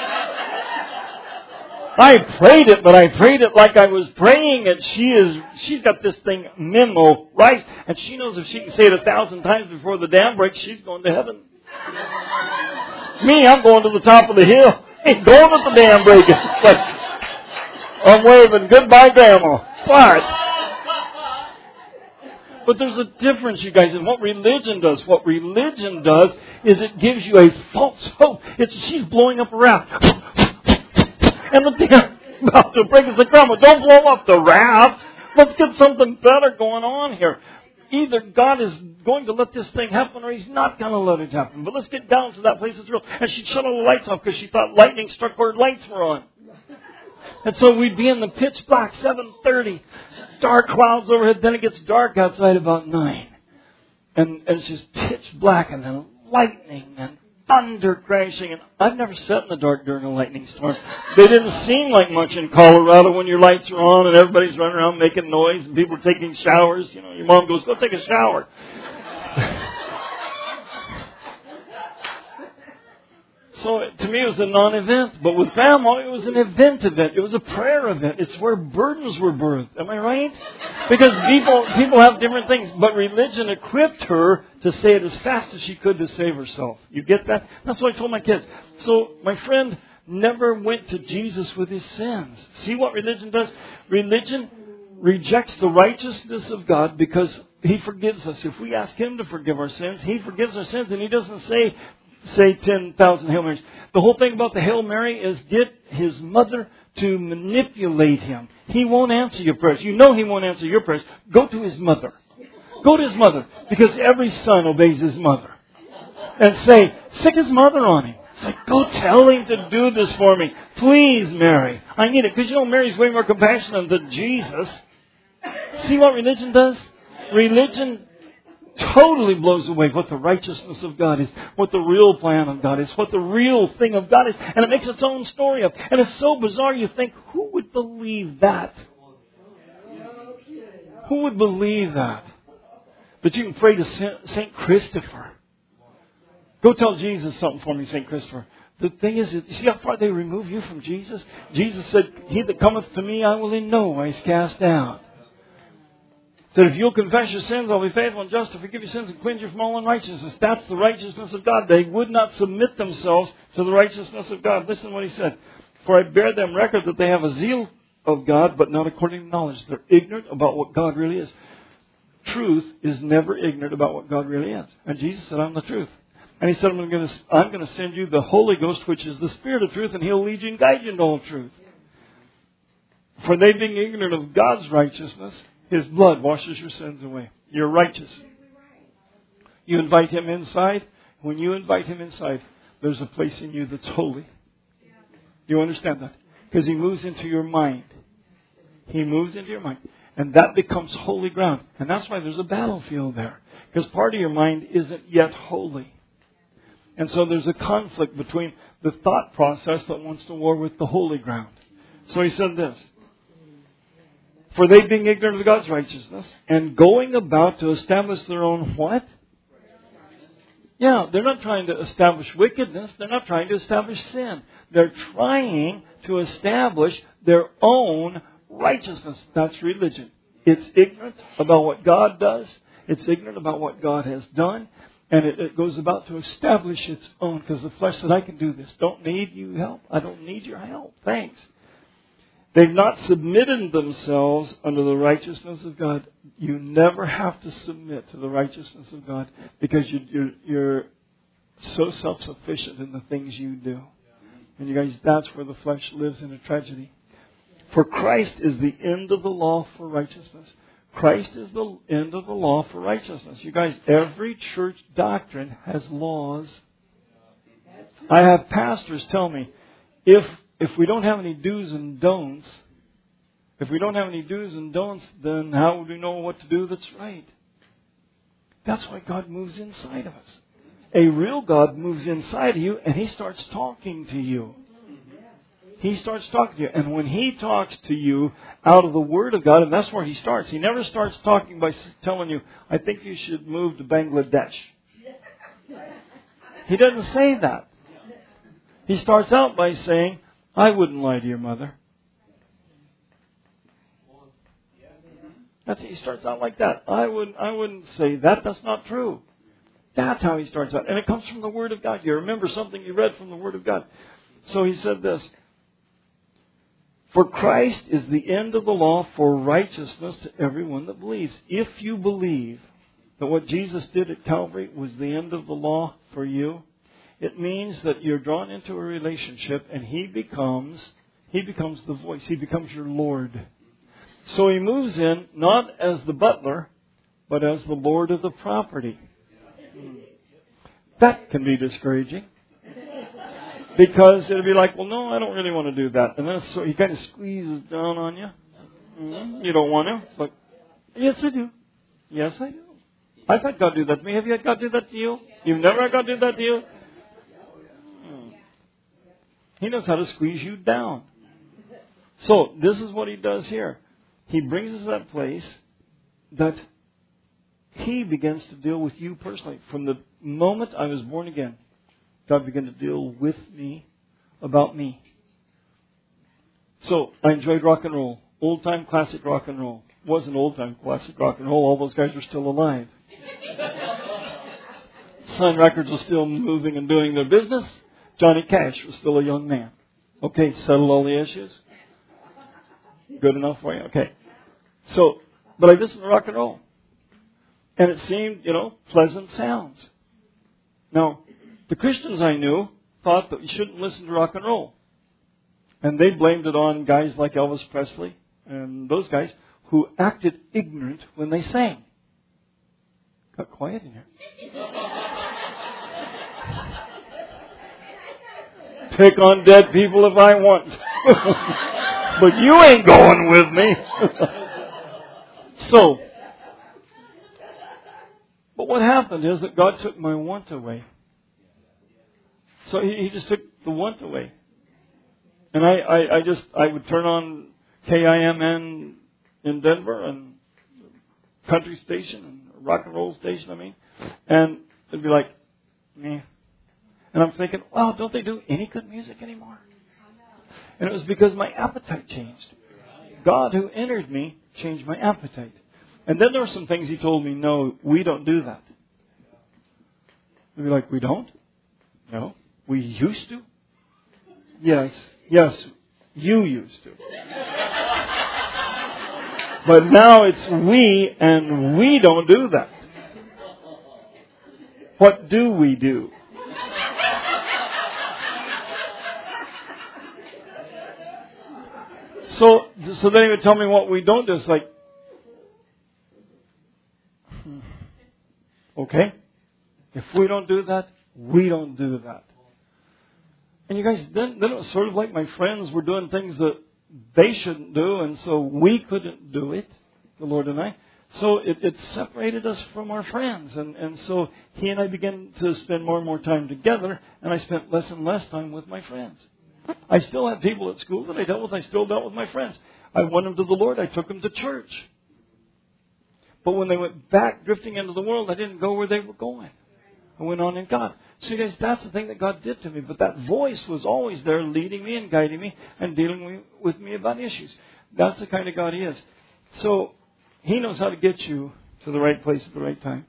I prayed it, but I prayed it like I was praying it. She's got this thing memorized, and she knows if she can say it 1,000 times before the dam breaks, she's going to heaven. Me, I'm going to the top of the hill. Ain't going with the dam break. It's like I'm waving goodbye, Grandma. But there's a difference, you guys, in what religion does. What religion does is it gives you a false hope. She's blowing up a raft. And the damn about to break. It's like, Grandma, don't blow up the raft. Let's get something better going on here. Either God is going to let this thing happen or He's not going to let it happen. But let's get down to that place that's real. And she'd shut all the lights off because she thought lightning struck where lights were on. And so we'd be in the pitch black, 7:30, dark clouds overhead. Then it gets dark outside about 9. And it's just pitch black and then lightning and thunder crashing. And I've never sat in the dark during a lightning storm. They didn't seem like much in Colorado when your lights are on and everybody's running around making noise and people are taking showers. You know, your mom goes, go take a shower. So to me it was a non-event. But with Grandma it was an event. It was a prayer event. It's where burdens were birthed. Am I right? Because people have different things. But religion equipped her to say it as fast as she could to save herself. You get that? That's what I told my kids. So my friend never went to Jesus with his sins. See what religion does? Religion rejects the righteousness of God because He forgives us. If we ask Him to forgive our sins, He forgives our sins. And He doesn't say 10,000 Hail Marys. The whole thing about the Hail Mary is get his mother to manipulate him. He won't answer your prayers. You know He won't answer your prayers. Go to his mother. Go to his mother. Because every son obeys his mother. And say, stick his mother on him. It's like, go tell him to do this for me. Please, Mary. I need it. Because you know Mary's way more compassionate than Jesus. See what religion does? Religion totally blows away what the righteousness of God is, what the real plan of God is, what the real thing of God is, and it makes its own story up. And it's so bizarre, you think, who would believe that? Who would believe that? But you can pray to St. Christopher. Go tell Jesus something for me, St. Christopher. The thing is, you see how far they remove you from Jesus? Jesus said, He that cometh to me, I will in no wise cast out. That if you'll confess your sins, I'll be faithful and just to forgive your sins and cleanse you from all unrighteousness. That's the righteousness of God. They would not submit themselves to the righteousness of God. Listen to what He said. For I bear them record that they have a zeal of God, but not according to knowledge. They're ignorant about what God really is. Truth is never ignorant about what God really is. And Jesus said, I'm the truth. And He said, I'm going to send you the Holy Ghost, which is the Spirit of truth, and He'll lead you and guide you into all truth. For they being ignorant of God's righteousness, His blood washes your sins away. You're righteous. You invite Him inside. When you invite Him inside, there's a place in you that's holy. You understand that? Because He moves into your mind. He moves into your mind. And that becomes holy ground. And that's why there's a battlefield there. Because part of your mind isn't yet holy. And so there's a conflict between the thought process that wants to war with the holy ground. So he said this. For they being ignorant of God's righteousness and going about to establish their own what? Yeah, they're not trying to establish wickedness. They're not trying to establish sin. They're trying to establish their own righteousness. That's religion. It's ignorant about what God does. It's ignorant about what God has done. And it goes about to establish its own. Because the flesh said, I can do this. Don't need you help. I don't need your help. Thanks. They've not submitted themselves under the righteousness of God. You never have to submit to the righteousness of God because you're so self-sufficient in the things you do. And you guys, that's where the flesh lives in a tragedy. For Christ is the end of the law for righteousness. Christ is the end of the law for righteousness. You guys, every church doctrine has laws. I have pastors tell me, if we don't have any do's and don'ts, then how would we know what to do that's right? That's why God moves inside of us. A real God moves inside of you and He starts talking to you. He starts talking to you. And when He talks to you out of the Word of God, and that's where He starts. He never starts talking by telling you, I think you should move to Bangladesh. He doesn't say that. He starts out by saying, I wouldn't lie to your mother. He starts out like that. I wouldn't say that. That's not true. That's how he starts out. And it comes from the Word of God. You remember something you read from the Word of God. So he said this. For Christ is the end of the law for righteousness to everyone that believes. If you believe that what Jesus did at Calvary was the end of the law for you, it means that you're drawn into a relationship and He becomes the voice. He becomes your Lord. So He moves in not as the butler, but as the Lord of the property. That can be discouraging. Because it'll be like, well, no, I don't really want to do that. And then so He kind of squeezes down on you. You don't want to. It's like, yes, I do. Yes, I do. I've had God do that to me. Have you had God do that to you? You've never had God do that to you? He knows how to squeeze you down. So this is what He does here. He brings us to that place that He begins to deal with you personally. From the moment I was born again, God began to deal with me about me. So I enjoyed rock and roll. Old-time classic rock and roll. It wasn't old-time classic rock and roll. All those guys were still alive. Sun Records was still moving and doing their business. Johnny Cash was still a young man. Okay, settled all the issues? Good enough for you? Okay. So, but I listened to rock and roll. And it seemed, pleasant sounds. Now, the Christians I knew thought that you shouldn't listen to rock and roll. And they blamed it on guys like Elvis Presley and those guys who acted ignorant when they sang. Got quiet in here. Pick on dead people if I want. But you ain't going with me. So, but what happened is that God took my want away. So He just took the want away. And I would turn on KIMN in Denver and country station and rock and roll station, and it'd be like, meh. And I'm thinking, wow, don't they do any good music anymore? And it was because my appetite changed. God who entered me changed my appetite. And then there were some things He told me, no, we don't do that. They'd be like, we don't? No. We used to? Yes, you used to. But now it's we, and we don't do that. What do we do? So then He would tell me what we don't do. It's like, okay, if we don't do that, we don't do that. And you guys, then it was sort of like my friends were doing things that they shouldn't do, and so we couldn't do it, the Lord and I. So it separated us from our friends. And so he and I began to spend more and more time together, and I spent less and less time with my friends. I still had people at school that I dealt with. I still dealt with my friends. I won them to the Lord. I took them to church. But when they went back drifting into the world, I didn't go where they were going. I went on in God. So guys, that's the thing that God did to me. But that voice was always there leading me and guiding me and dealing with me about issues. That's the kind of God He is. So He knows how to get you to the right place at the right time.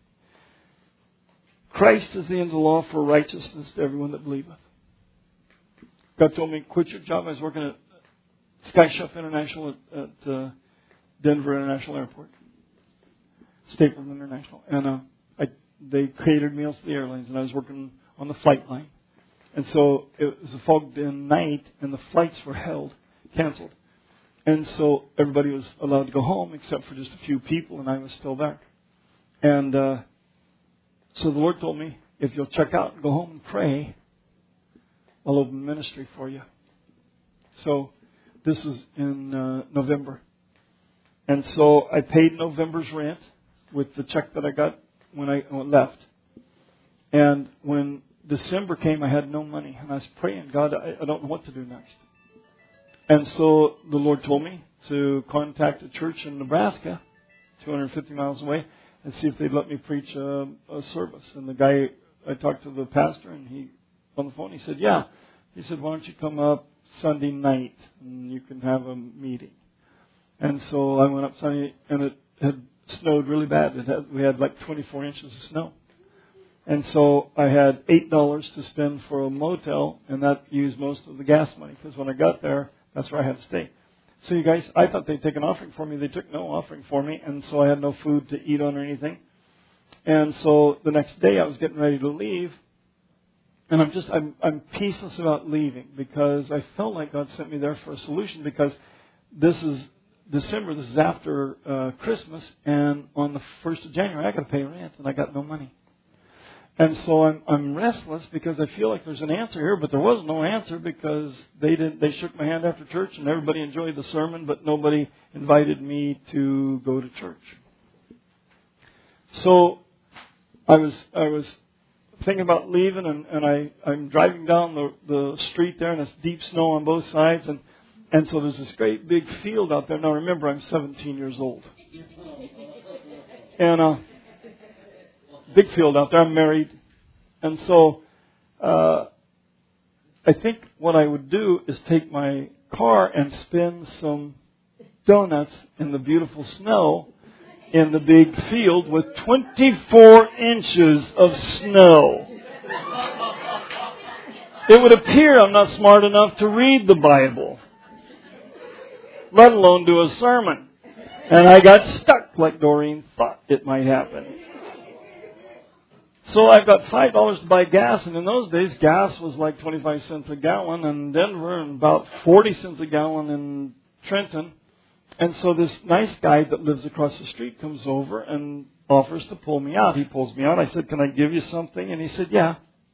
Christ is the end of the law for righteousness to everyone that believeth. God told me, quit your job. I was working at Sky Chef International at Denver International Airport. Stapleton International. And they catered meals to the airlines, and I was working on the flight line. And so it was a fogged-in night, and the flights were canceled. And so everybody was allowed to go home except for just a few people, and I was still there. And so the Lord told me, if you'll check out and go home and pray, I'll open ministry for you. So this was in November. And so I paid November's rent with the check that I got when I left. And when December came, I had no money. And I was praying, God, I don't know what to do next. And so the Lord told me to contact a church in Nebraska, 250 miles away, and see if they'd let me preach a service. And the guy, I talked to the pastor, and he, on the phone, he said, yeah. He said, why don't you come up Sunday night, and you can have a meeting. And so I went up Sunday, and it had snowed really bad. We had like 24 inches of snow. And so I had $8 to spend for a motel, and that used most of the gas money, because when I got there, that's where I had to stay. So you guys, I thought they'd take an offering for me. They took no offering for me, and so I had no food to eat on or anything. And so the next day I was getting ready to leave, and I'm peaceless about leaving, because I felt like God sent me there for a solution, because this is December, this is after Christmas, and on the 1st of January I got to pay rent, and I got no money. And so I'm restless because I feel like there's an answer here, but there was no answer because they shook my hand after church and everybody enjoyed the sermon, but nobody invited me to go to church. So I was thinking about leaving, and I'm driving down the street there, and it's deep snow on both sides, and so there's this great big field out there. Now remember, I'm 17 years old. And big field out there. I'm married. And so I think what I would do is take my car and spin some donuts in the beautiful snow in the big field with 24 inches of snow. It would appear I'm not smart enough to read the Bible, let alone do a sermon. And I got stuck like Doreen thought it might happen. So I've got $5 to buy gas, and in those days, gas was like 25 cents a gallon in Denver and about 40 cents a gallon in Trenton. And so this nice guy that lives across the street comes over and offers to pull me out. He pulls me out. I said, can I give you something? And he said, yeah.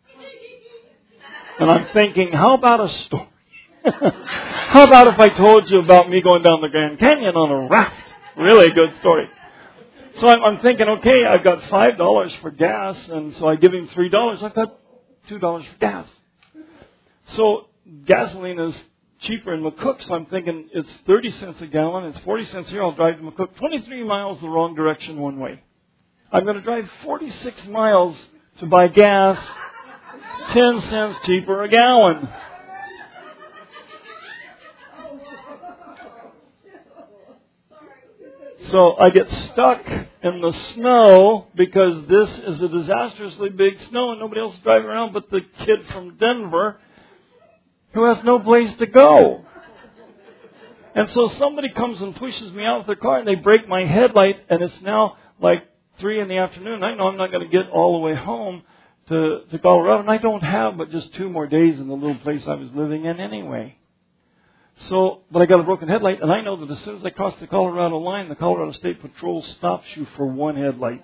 And I'm thinking, how about a story? How about if I told you about me going down the Grand Canyon on a raft? Really good story. So I'm thinking, okay, I've got $5 for gas, and so I give him $3. I've got $2 for gas. So gasoline is cheaper in McCook, so I'm thinking it's 30 cents a gallon, it's 40 cents here, I'll drive to McCook. 23 miles the wrong direction one way. I'm going to drive 46 miles to buy gas, 10 cents cheaper a gallon. So I get stuck in the snow because this is a disastrously big snow and nobody else is driving around but the kid from Denver who has no place to go. And so somebody comes and pushes me out with their car and they break my headlight, and it's now like 3 in the afternoon. I know I'm not going to get all the way home to Colorado, and I don't have but just 2 more days in the little place I was living in anyway. So, but I got a broken headlight, and I know that as soon as I cross the Colorado line, the Colorado State Patrol stops you for one headlight.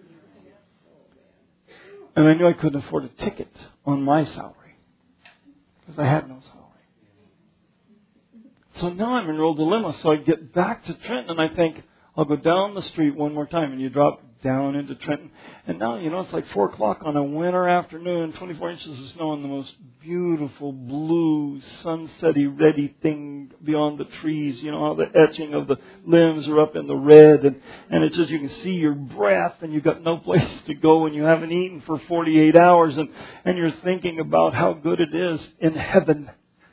And I knew I couldn't afford a ticket on my salary, because I had no salary. So now I'm in real dilemma. So I get back to Trenton, and I think, I'll go down the street one more time, and you drop down into Trenton. And now, it's like 4 o'clock on a winter afternoon, 24 inches of snow, and the most beautiful blue, sunset-y, reddy thing beyond the trees. How the etching of the limbs are up in the red, and it's just, you can see your breath, and you've got no place to go, and you haven't eaten for 48 hours, and you're thinking about how good it is in heaven.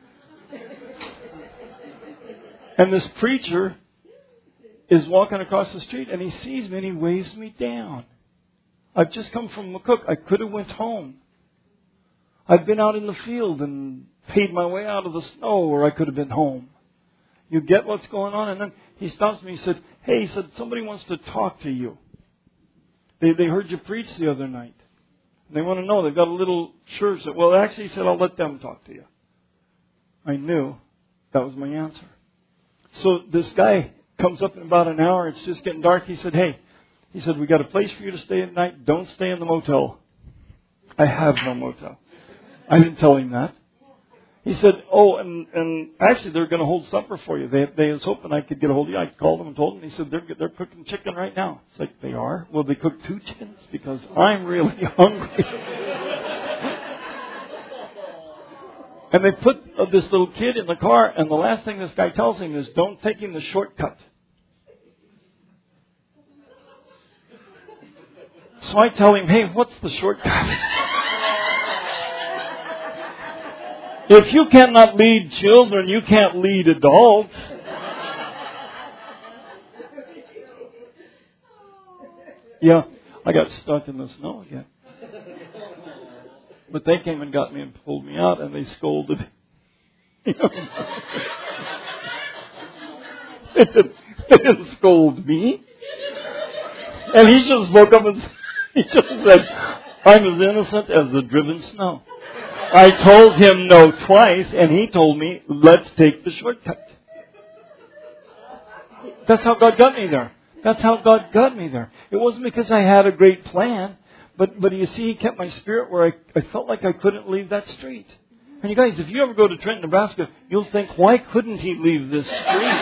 And this preacher is walking across the street, and he sees me, and he waves me down. I've just come from McCook. I could have went home. I've been out in the field and paid my way out of the snow, or I could have been home. You get what's going on? And then he stops me. He said, "Hey," he said, "somebody wants to talk to you. They heard you preach the other night. They want to know. They've got a little church." Well, actually, he said, "I'll let them talk to you." I knew that was my answer. So this guy comes up in about an hour. It's just getting dark. He said, "Hey," he said, "we got a place for you to stay at night. Don't stay in the motel." I have no motel. I didn't tell him that. He said, "Oh, and actually they're going to hold supper for you. They was hoping I could get a hold of you." I called them and told them. He said, they're cooking chicken right now. It's like, "They are? Will they cook 2 chickens? Because I'm really hungry." And they put this little kid in the car, and the last thing this guy tells him is, "Don't take him the shortcut." So I tell him, "Hey, what's the shortcut?" If you cannot lead children, you can't lead adults. Yeah, I got stuck in the snow again. But they came and got me and pulled me out, and they scolded. They didn't scold me. And he just spoke up and he just said, "I'm as innocent as the driven snow." I told him no twice, and he told me, "Let's take the shortcut." That's how God got me there. That's how God got me there. It wasn't because I had a great plan. But you see, He kept my spirit where I felt like I couldn't leave that street. And you guys, if you ever go to Trenton, Nebraska, you'll think, why couldn't He leave this street?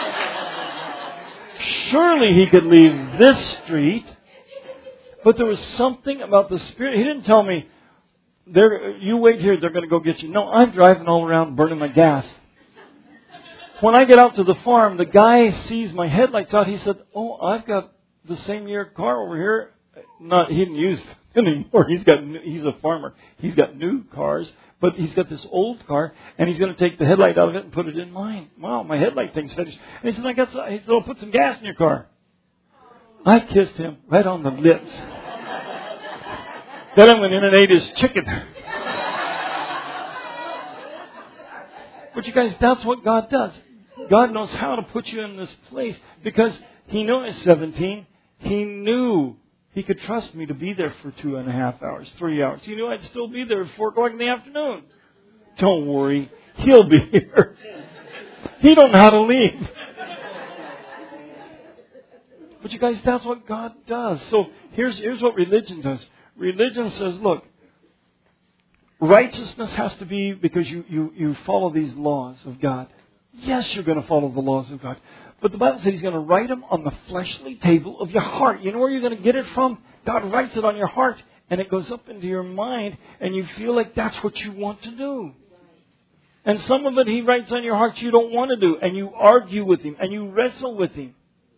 Surely He could leave this street. But there was something about the Spirit. He didn't tell me, "You wait here, they're going to go get you." No, I'm driving all around burning my gas. When I get out to the farm, the guy sees my headlights out. He said, "Oh, I've got the same year car over here." He didn't use it anymore. He's a farmer. He's got new cars, but he's got this old car, and he's going to take the headlight out of it and put it in mine. Wow, my headlight thing's finished. And he said, he said, "I'll put some gas in your car." I kissed him right on the lips. Then I went in and ate his chicken. But you guys, that's what God does. God knows how to put you in this place because He knew at 17, He knew He could trust me to be there for 2.5 hours, 3 hours. He knew I'd still be there at 4 o'clock in the afternoon. Don't worry. He'll be here. He don't know how to leave. But you guys, that's what God does. So here's what religion does. Religion says, look, righteousness has to be because you follow these laws of God. Yes, you're going to follow the laws of God. But the Bible said He's going to write them on the fleshly table of your heart. You know where you're going to get it from? God writes it on your heart, and it goes up into your mind, and you feel like that's what you want to do. And some of it He writes on your heart you don't want to do, and you argue with Him, and you wrestle with Him.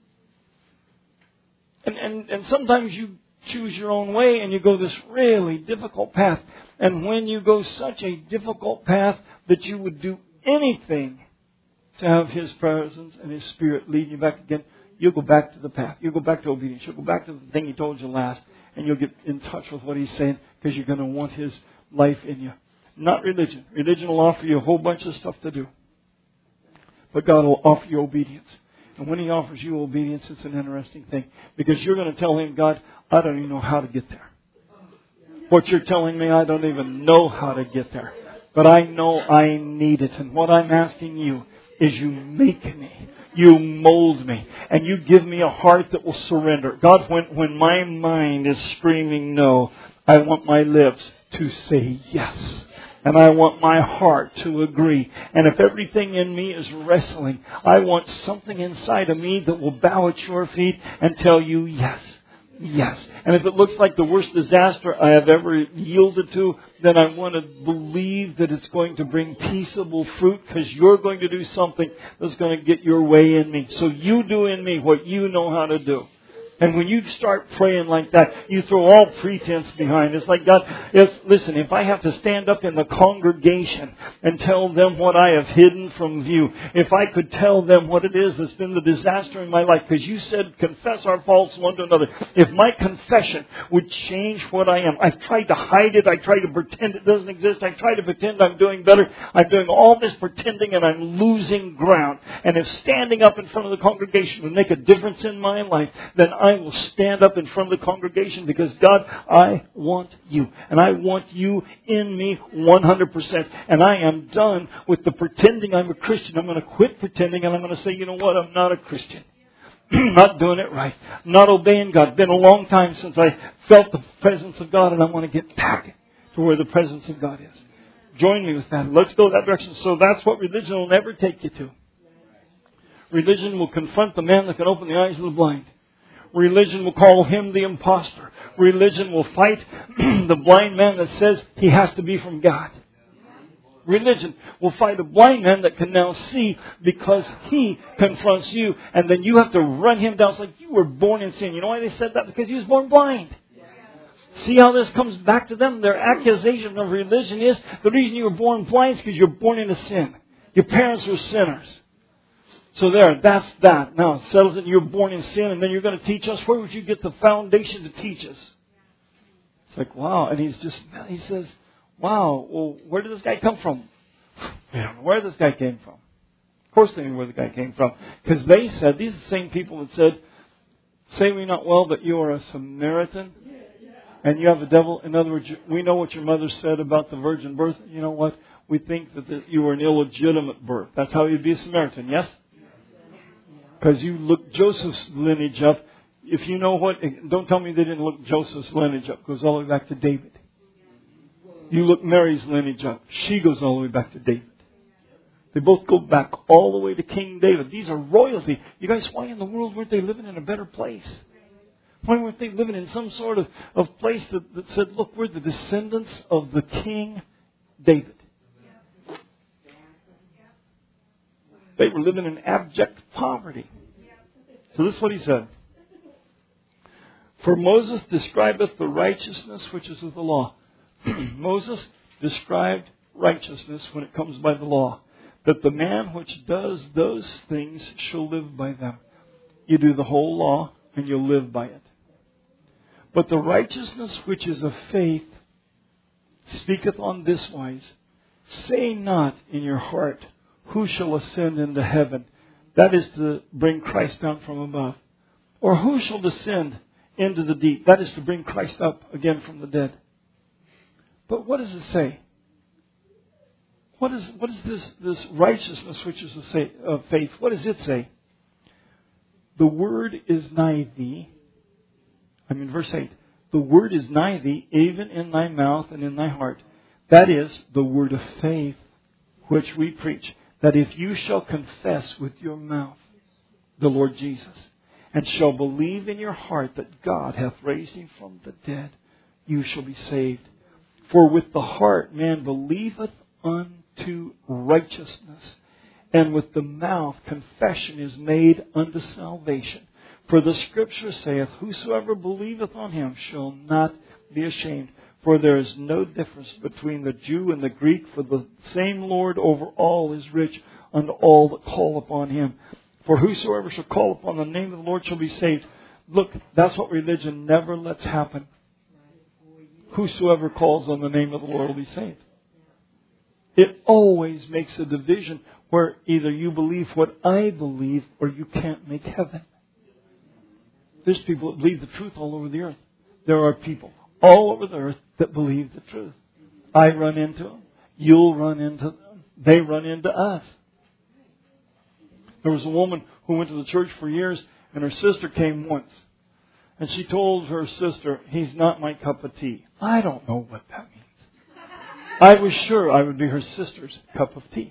And sometimes you choose your own way, and you go this really difficult path. And when you go such a difficult path that you would do anything to have His presence and His Spirit lead you back again, you'll go back to the path. You'll go back to obedience. You'll go back to the thing He told you last. And you'll get in touch with what He's saying because you're going to want His life in you. Not religion. Religion will offer you a whole bunch of stuff to do. But God will offer you obedience. And when He offers you obedience, it's an interesting thing. Because you're going to tell Him, God, I don't even know how to get there. What you're telling me, I don't even know how to get there. But I know I need it. And what I'm asking you is you make me, you mold me, and you give me a heart that will surrender. God, when my mind is screaming no, I want my lips to say yes. And I want my heart to agree. And if everything in me is wrestling, I want something inside of me that will bow at your feet and tell you yes. Yes. And if it looks like the worst disaster I have ever yielded to, then I want to believe that it's going to bring peaceable fruit, because you're going to do something that's going to get your way in me. So you do in me what you know how to do. And when you start praying like that, you throw all pretense behind. It's like, God, listen, if I have to stand up in the congregation and tell them what I have hidden from view, if I could tell them what it is that's been the disaster in my life, because you said confess our faults one to another. If my confession would change what I am, I've tried to hide it. I try to pretend it doesn't exist. I try to pretend I'm doing better. I'm doing all this pretending and I'm losing ground. And if standing up in front of the congregation would make a difference in my life, then I will stand up in front of the congregation, because God, I want you. And I want you in me 100%. And I am done with the pretending I'm a Christian. I'm going to quit pretending and I'm going to say, you know what, I'm not a Christian. I'm not doing it right. I'm not obeying God. It's been a long time since I felt the presence of God, and I want to get back to where the presence of God is. Join me with that. Let's go that direction. So that's what religion will never take you to. Religion will confront the man that can open the eyes of the blind. Religion will call him the imposter. Religion will fight the blind man that says he has to be from God. Religion will fight a blind man that can now see because he confronts you, and then you have to run him down. It's like you were born in sin. You know why they said that? Because he was born blind. See how this comes back to them? Their accusation of religion is the reason you were born blind is because you're born into sin. Your parents were sinners. So that's that. Now, it settles it. You're born in sin, and then you're going to teach us. Where would you get the foundation to teach us? It's like, wow. And he says, wow, well, where did this guy come from? We don't know where this guy came from. Of course they knew where the guy came from. Because they said, these are the same people that said, say we not well that you are a Samaritan and you have a devil. In other words, we know what your mother said about the virgin birth. You know what? We think that you were an illegitimate birth. That's how you'd be a Samaritan, yes? Because you look Joseph's lineage up. If you know what, don't tell me they didn't look Joseph's lineage up. It goes all the way back to David. You look Mary's lineage up. She goes all the way back to David. They both go back all the way to King David. These are royalty. You guys, why in the world weren't they living in a better place? Why weren't they living in some sort of place that said, look, we're the descendants of the King David? They were living in abject poverty. So this is what he said. For Moses describeth the righteousness which is of the law. Moses described righteousness when it comes by the law. That the man which does those things shall live by them. You do the whole law and you'll live by it. But the righteousness which is of faith speaketh on this wise. Say not in your heart, who shall ascend into heaven? That is to bring Christ down from above. Or who shall descend into the deep? That is to bring Christ up again from the dead. But what does it say? What is this righteousness which is of faith? What does it say? The word is nigh thee. Verse 8. The word is nigh thee, even in thy mouth and in thy heart. That is the word of faith which we preach. That if you shall confess with your mouth the Lord Jesus, and shall believe in your heart that God hath raised him from the dead, you shall be saved. For with the heart man believeth unto righteousness, and with the mouth confession is made unto salvation. For the Scripture saith, whosoever believeth on him shall not be ashamed. For there is no difference between the Jew and the Greek, for the same Lord over all is rich unto all that call upon him. For whosoever shall call upon the name of the Lord shall be saved. Look, that's what religion never lets happen. Whosoever calls on the name of the Lord will be saved. It always makes a division where either you believe what I believe or you can't make heaven. There's people that believe the truth all over the earth. There are people all over the earth that believe the truth. I run into them. You'll run into them. They run into us. There was a woman who went to the church for years, and her sister came once. And she told her sister, he's not my cup of tea. I don't know what that means. I was sure I would be her sister's cup of tea.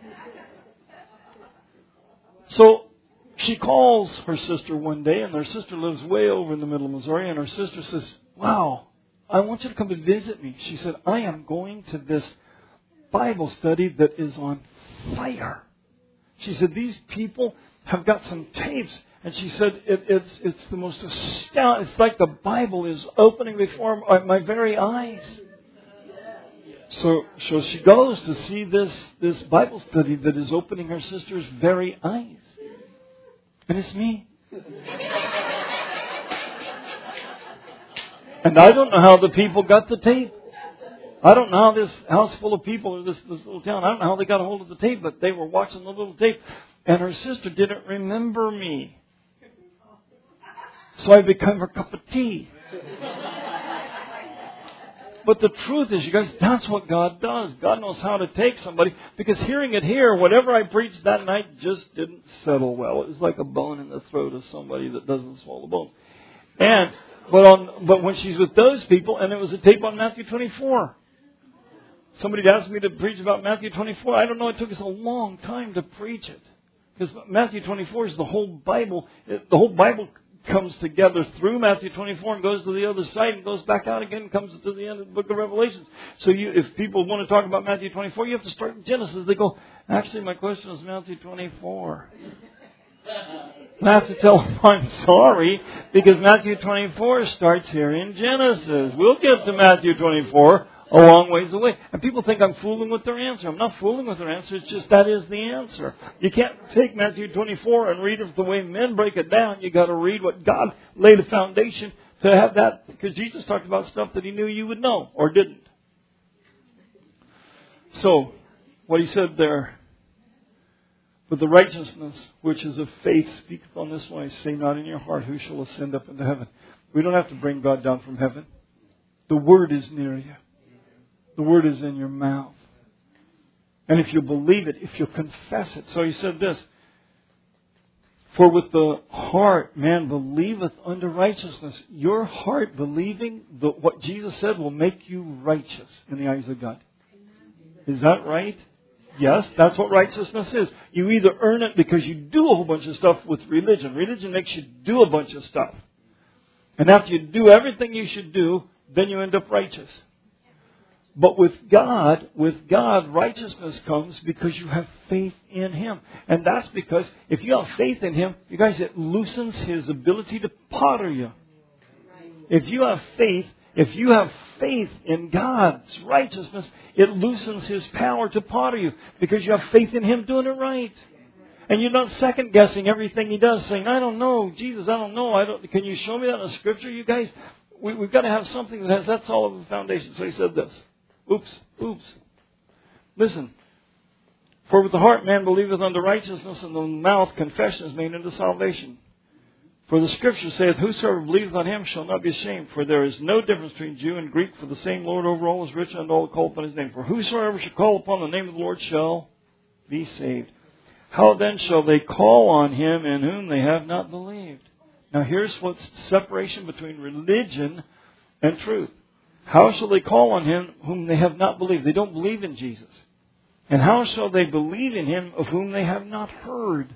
So she calls her sister one day, and her sister lives way over in the middle of Missouri, and her sister says, "Wow, I want you to come and visit me." She said, "I am going to this Bible study that is on fire." She said, "These people have got some tapes." And she said, it's the most astounding. It's like the Bible is opening before my very eyes. So she goes to see this Bible study that is opening her sister's very eyes. And it's me. And I don't know how the people got the tape. I don't know how this house full of people, or this little town, I don't know how they got a hold of the tape, but they were watching the little tape. And her sister didn't remember me. So I become her cup of tea. But the truth is, you guys, that's what God does. God knows how to take somebody. Because hearing it here, whatever I preached that night just didn't settle well. It was like a bone in the throat of somebody that doesn't swallow bones. But when she's with those people, and it was a tape on Matthew 24. Somebody asked me to preach about Matthew 24. I don't know, it took us a long time to preach it. Because Matthew 24 is the whole Bible. The whole Bible comes together through Matthew 24 and goes to the other side and goes back out again and comes to the end of the book of Revelation. So if people want to talk about Matthew 24, you have to start in Genesis. They go, "Actually, my question is Matthew 24. I have to tell them I'm sorry, because Matthew 24 starts here in Genesis. We'll get to Matthew 24 a long ways away. And people think I'm fooling with their answer. I'm not fooling with their answer. It's just that is the answer. You can't take Matthew 24 and read it the way men break it down. You got to read what God laid a foundation to have that. Because Jesus talked about stuff that He knew you would know or didn't. So, what He said there, "But the righteousness which is of faith speaketh on this way, say not in your heart, who shall ascend up into heaven." We don't have to bring God down from heaven. The Word is near you. The Word is in your mouth. And if you believe it, if you confess it. So He said this, "For with the heart man believeth unto righteousness." Your heart believing what Jesus said will make you righteous in the eyes of God. Is that right? Yes, that's what righteousness is. You either earn it because you do a whole bunch of stuff with religion. Religion makes you do a bunch of stuff. And after you do everything you should do, then you end up righteous. But with God, righteousness comes because you have faith in Him. And that's because if you have faith in Him, you guys, it loosens His ability to potter you. If you have faith in God's righteousness, it loosens His power to potter you because you have faith in Him doing it right. And you're not second guessing everything He does, saying, "I don't know, Jesus, I don't know. Can you show me that in the Scripture?" You guys, we've got to have something that has that solid of a foundation. So He said this. Oops. Listen. "For with the heart man believeth unto righteousness, and the mouth confession is made unto salvation. For the Scripture saith, Whosoever believeth on Him shall not be ashamed. For there is no difference between Jew and Greek, for the same Lord over all is rich unto all that call upon His name. For whosoever shall call upon the name of the Lord shall be saved. How then shall they call on Him in whom they have not believed?" Now here's what's the separation between religion and truth. How shall they call on Him whom they have not believed? They don't believe in Jesus. And how shall they believe in Him of whom they have not heard?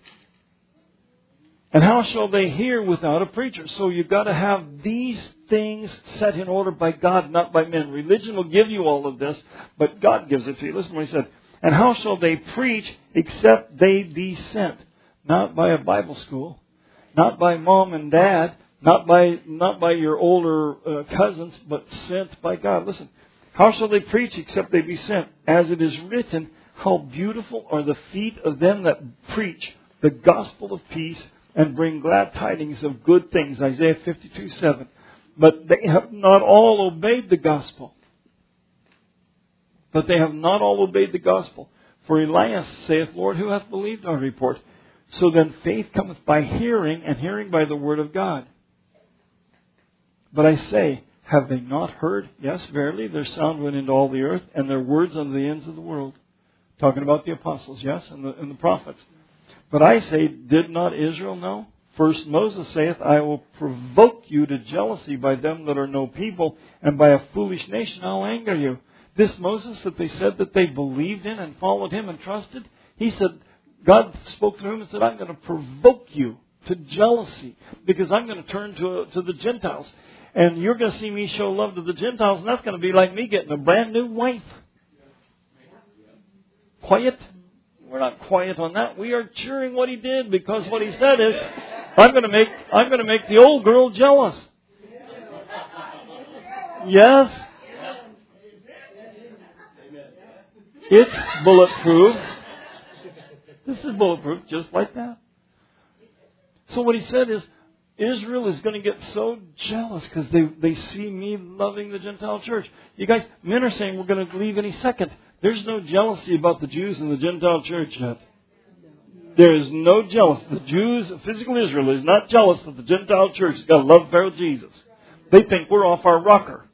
And how shall they hear without a preacher? So you've got to have these things set in order by God, not by men. Religion will give you all of this, but God gives it to you. Listen to what He said. "And how shall they preach except they be sent?" Not by a Bible school, not by mom and dad, not by your older cousins, but sent by God. Listen. "How shall they preach except they be sent? As it is written, how beautiful are the feet of them that preach the gospel of peace and bring glad tidings of good things." Isaiah 52:7. "But they have not all obeyed the gospel. For Elias saith, Lord, who hath believed our report? So then faith cometh by hearing, and hearing by the word of God. But I say, have they not heard? Yes, verily, their sound went into all the earth, and their words unto the ends of the world." Talking about the apostles, yes, and the prophets. "But I say, did not Israel know? First Moses saith, I will provoke you to jealousy by them that are no people, and by a foolish nation I'll anger you. This Moses that they said that they believed in and followed him and trusted, he said, God spoke through him and said, I'm going to provoke you to jealousy because I'm going to turn to the Gentiles. And you're going to see me show love to the Gentiles, and that's going to be like me getting a brand new wife. Quiet? We're not quiet on that. We are cheering what he did because what he said is, I'm going to make the old girl jealous. Yes. It's bulletproof. This is bulletproof, just like that. So what he said is, Israel is going to get so jealous because they see me loving the Gentile church. You guys, men are saying we're going to leave any second. There's no jealousy about the Jews and the Gentile church yet. There is no jealousy. The Jews, physical Israel, is not jealous that the Gentile church has got to love Pharaoh Jesus. They think we're off our rocker.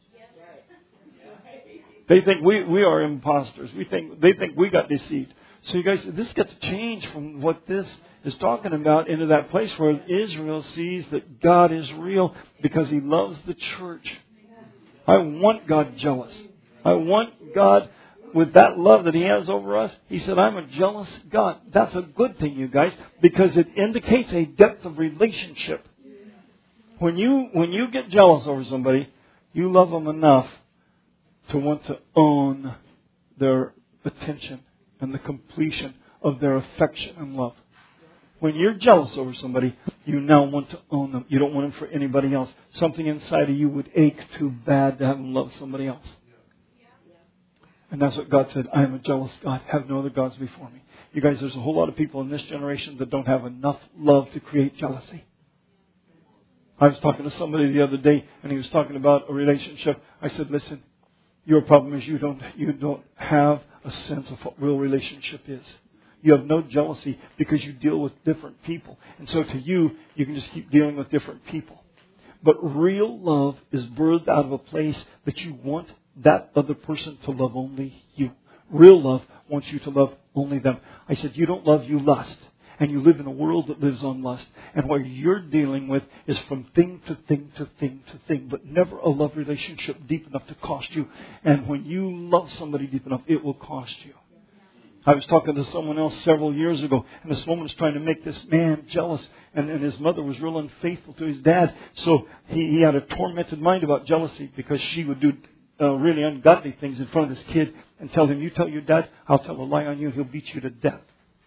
They think we are imposters. They think we got deceived. So you guys, this gets changed from what this is talking about into that place where Israel sees that God is real because He loves the church. I want God jealous. I want God with that love that He has over us. He said, I'm a jealous God. That's a good thing, you guys, because it indicates a depth of relationship. When you get jealous over somebody, you love them enough to want to own their attention and the completion of their affection and love. When you're jealous over somebody, you now want to own them. You don't want them for anybody else. Something inside of you would ache too bad to have them love somebody else. And that's what God said. I am a jealous God. Have no other gods before me. You guys, there's a whole lot of people in this generation that don't have enough love to create jealousy. I was talking to somebody the other day, and he was talking about a relationship. I said, listen, your problem is you don't have a sense of what real relationship is. You have no jealousy because you deal with different people. And so to you can just keep dealing with different people. But real love is birthed out of a place that you want that other person to love only you. Real love wants you to love only them. I said, you don't love, you lust. And you live in a world that lives on lust. And what you're dealing with is from thing to thing to thing to thing. But never a love relationship deep enough to cost you. And when you love somebody deep enough, it will cost you. I was talking to someone else several years ago. And this woman was trying to make this man jealous. And his mother was real unfaithful to his dad. So he had a tormented mind about jealousy because she would do really ungodly things in front of this kid and tell him, you tell your dad, I'll tell a lie on you and he'll beat you to death.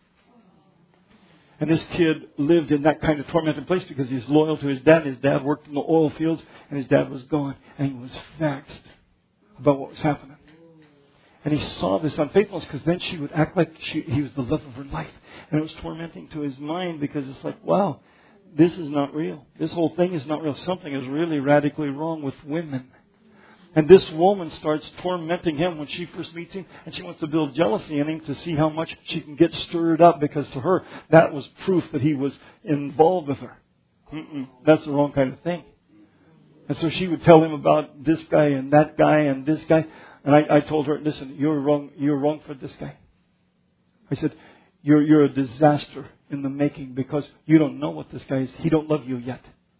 And this kid lived in that kind of tormented place because he was loyal to his dad. His dad worked in the oil fields and his dad was gone. And he was vexed about what was happening. And he saw this unfaithfulness because then she would act like he was the love of her life. And it was tormenting to his mind because it's like, wow, this is not real. This whole thing is not real. Something is really radically wrong with women. And this woman starts tormenting him when she first meets him. And she wants to build jealousy in him to see how much she can get stirred up. Because to her, that was proof that he was involved with her. That's the wrong kind of thing. And so she would tell him about this guy and that guy and this guy. And I told her, listen, you're wrong for this guy. I said, you're a disaster in the making because you don't know what this guy is. He don't love you yet.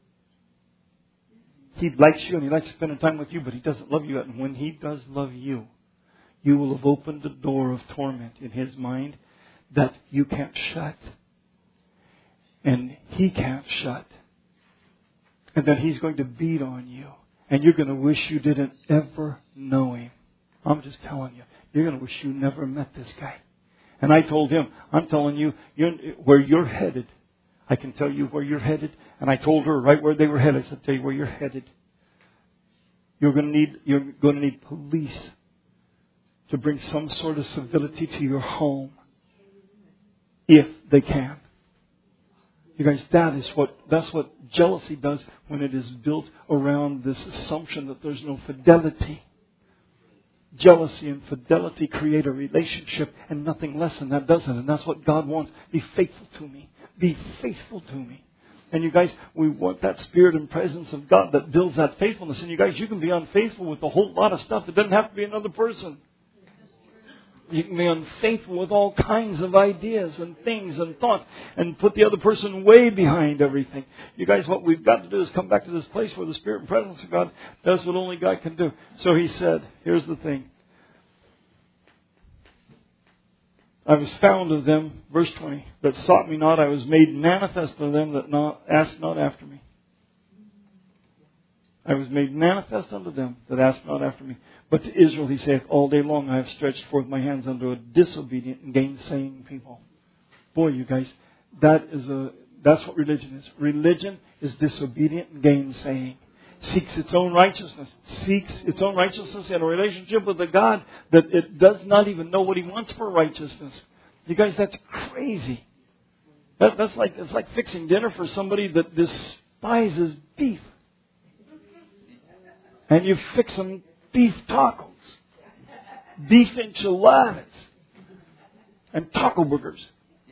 He likes you and he likes spending time with you, but he doesn't love you yet. And when he does love you, you will have opened a door of torment in his mind that you can't shut. And he can't shut. And then he's going to beat on you. And you're going to wish you didn't ever know him. I'm just telling you. You're going to wish you never met this guy. And I told him, I'm telling you, where you're headed. I can tell you where you're headed. And I told her right where they were headed. I said, tell you where you're headed. You're going to need police to bring some sort of civility to your home. If they can. You guys, that's what jealousy does when it is built around this assumption that there's no fidelity. Jealousy and fidelity create a relationship and nothing less than that, does it? And that's what God wants. Be faithful to me. Be faithful to me. And you guys, we want that spirit and presence of God that builds that faithfulness. And you guys, you can be unfaithful with a whole lot of stuff. It doesn't have to be another person. You can be unfaithful with all kinds of ideas and things and thoughts and put the other person way behind everything. You guys, what we've got to do is come back to this place where the spirit and presence of God does what only God can do. So he said, here's the thing. I was found of them, verse 20, that sought me not. I was made manifest to them that asked not after me. I was made manifest unto them that asked not after me. But to Israel he saith, all day long I have stretched forth my hands unto a disobedient and gainsaying people. Boy, you guys, that's what religion is. Religion is disobedient and gainsaying. Seeks its own righteousness. Seeks its own righteousness in a relationship with a God that it does not even know what He wants for righteousness. You guys, that's crazy. It's like fixing dinner for somebody that despises beef. And you fix them beef tacos, beef enchiladas, and taco burgers.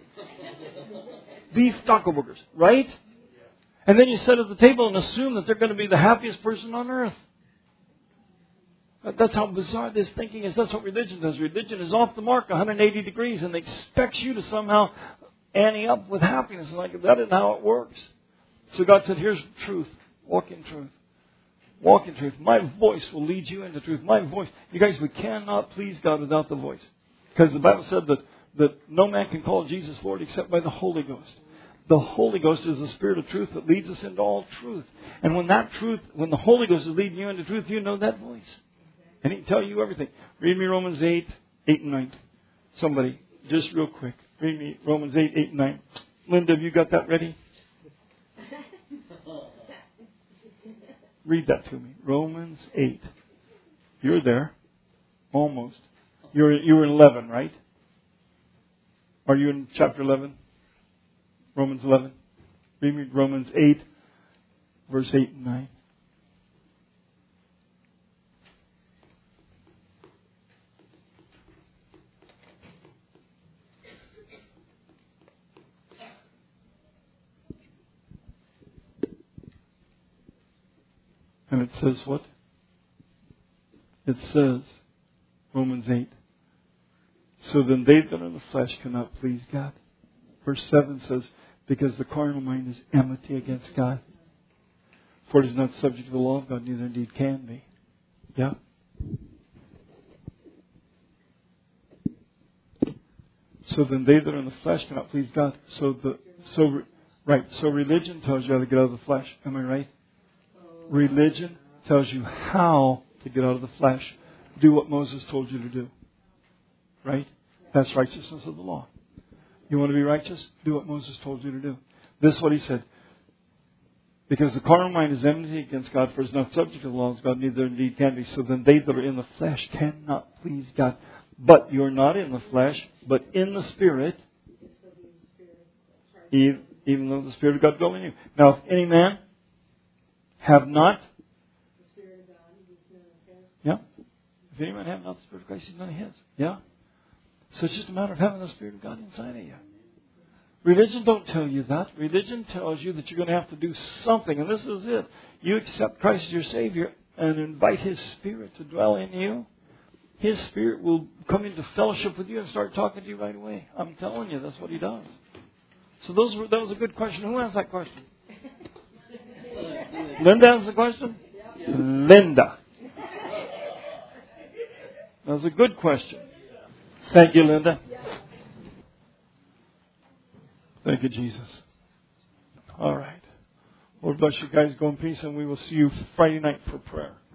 Beef taco burgers, right? And then you sit at the table and assume that they're going to be the happiest person on earth. That's how bizarre this thinking is. That's what religion does. Religion is off the mark 180 degrees and expects you to somehow ante up with happiness. Like, that isn't how it works. So God said, here's truth. Walk in truth. Walk in truth. My voice will lead you into truth. My voice. You guys, we cannot please God without the voice. Because the Bible said that no man can call Jesus Lord except by the Holy Ghost. The Holy Ghost is the Spirit of truth that leads us into all truth. And when the Holy Ghost is leading you into truth, you know that voice. And He can tell you everything. Read me Romans 8 and 9. Somebody, just real quick. Read me Romans 8 and 9. Linda, have you got that ready? Read that to me. Romans 8. You're there. Almost. You were in 11, right? Are you in chapter 11? Romans 11. Read me Romans 8, verse 8 and 9. And it says what? It says, Romans 8, so then they that are in the flesh cannot please God. Verse 7 says, because the carnal mind is enmity against God. For it is not subject to the law of God, neither indeed can be. Yeah? So then they that are in the flesh cannot please God. So religion tells you how to get out of the flesh. Am I right? Religion tells you how to get out of the flesh. Do what Moses told you to do. Right? That's righteousness of the law. You want to be righteous? Do what Moses told you to do. This is what he said. Because the carnal mind is enmity against God, for it is not subject to the laws of God, neither indeed can be. So then they that are in the flesh cannot please God. But you're not in the flesh, but in the Spirit, even though the Spirit of God dwells in you. Now, if any man have not, yeah. If any man have not the Spirit of Christ, he's none of His. Yeah. So it's just a matter of having the Spirit of God inside of you. Religion don't tell you that. Religion tells you that you're going to have to do something. And this is it. You accept Christ as your Savior and invite His Spirit to dwell in you. His Spirit will come into fellowship with you and start talking to you right away. I'm telling you, that's what He does. So that was a good question. Who asked that question? Linda asked the question? Linda. That was a good question. Thank you, Linda. Thank you, Jesus. All right. Lord bless you guys. Go in peace, and we will see you Friday night for prayer.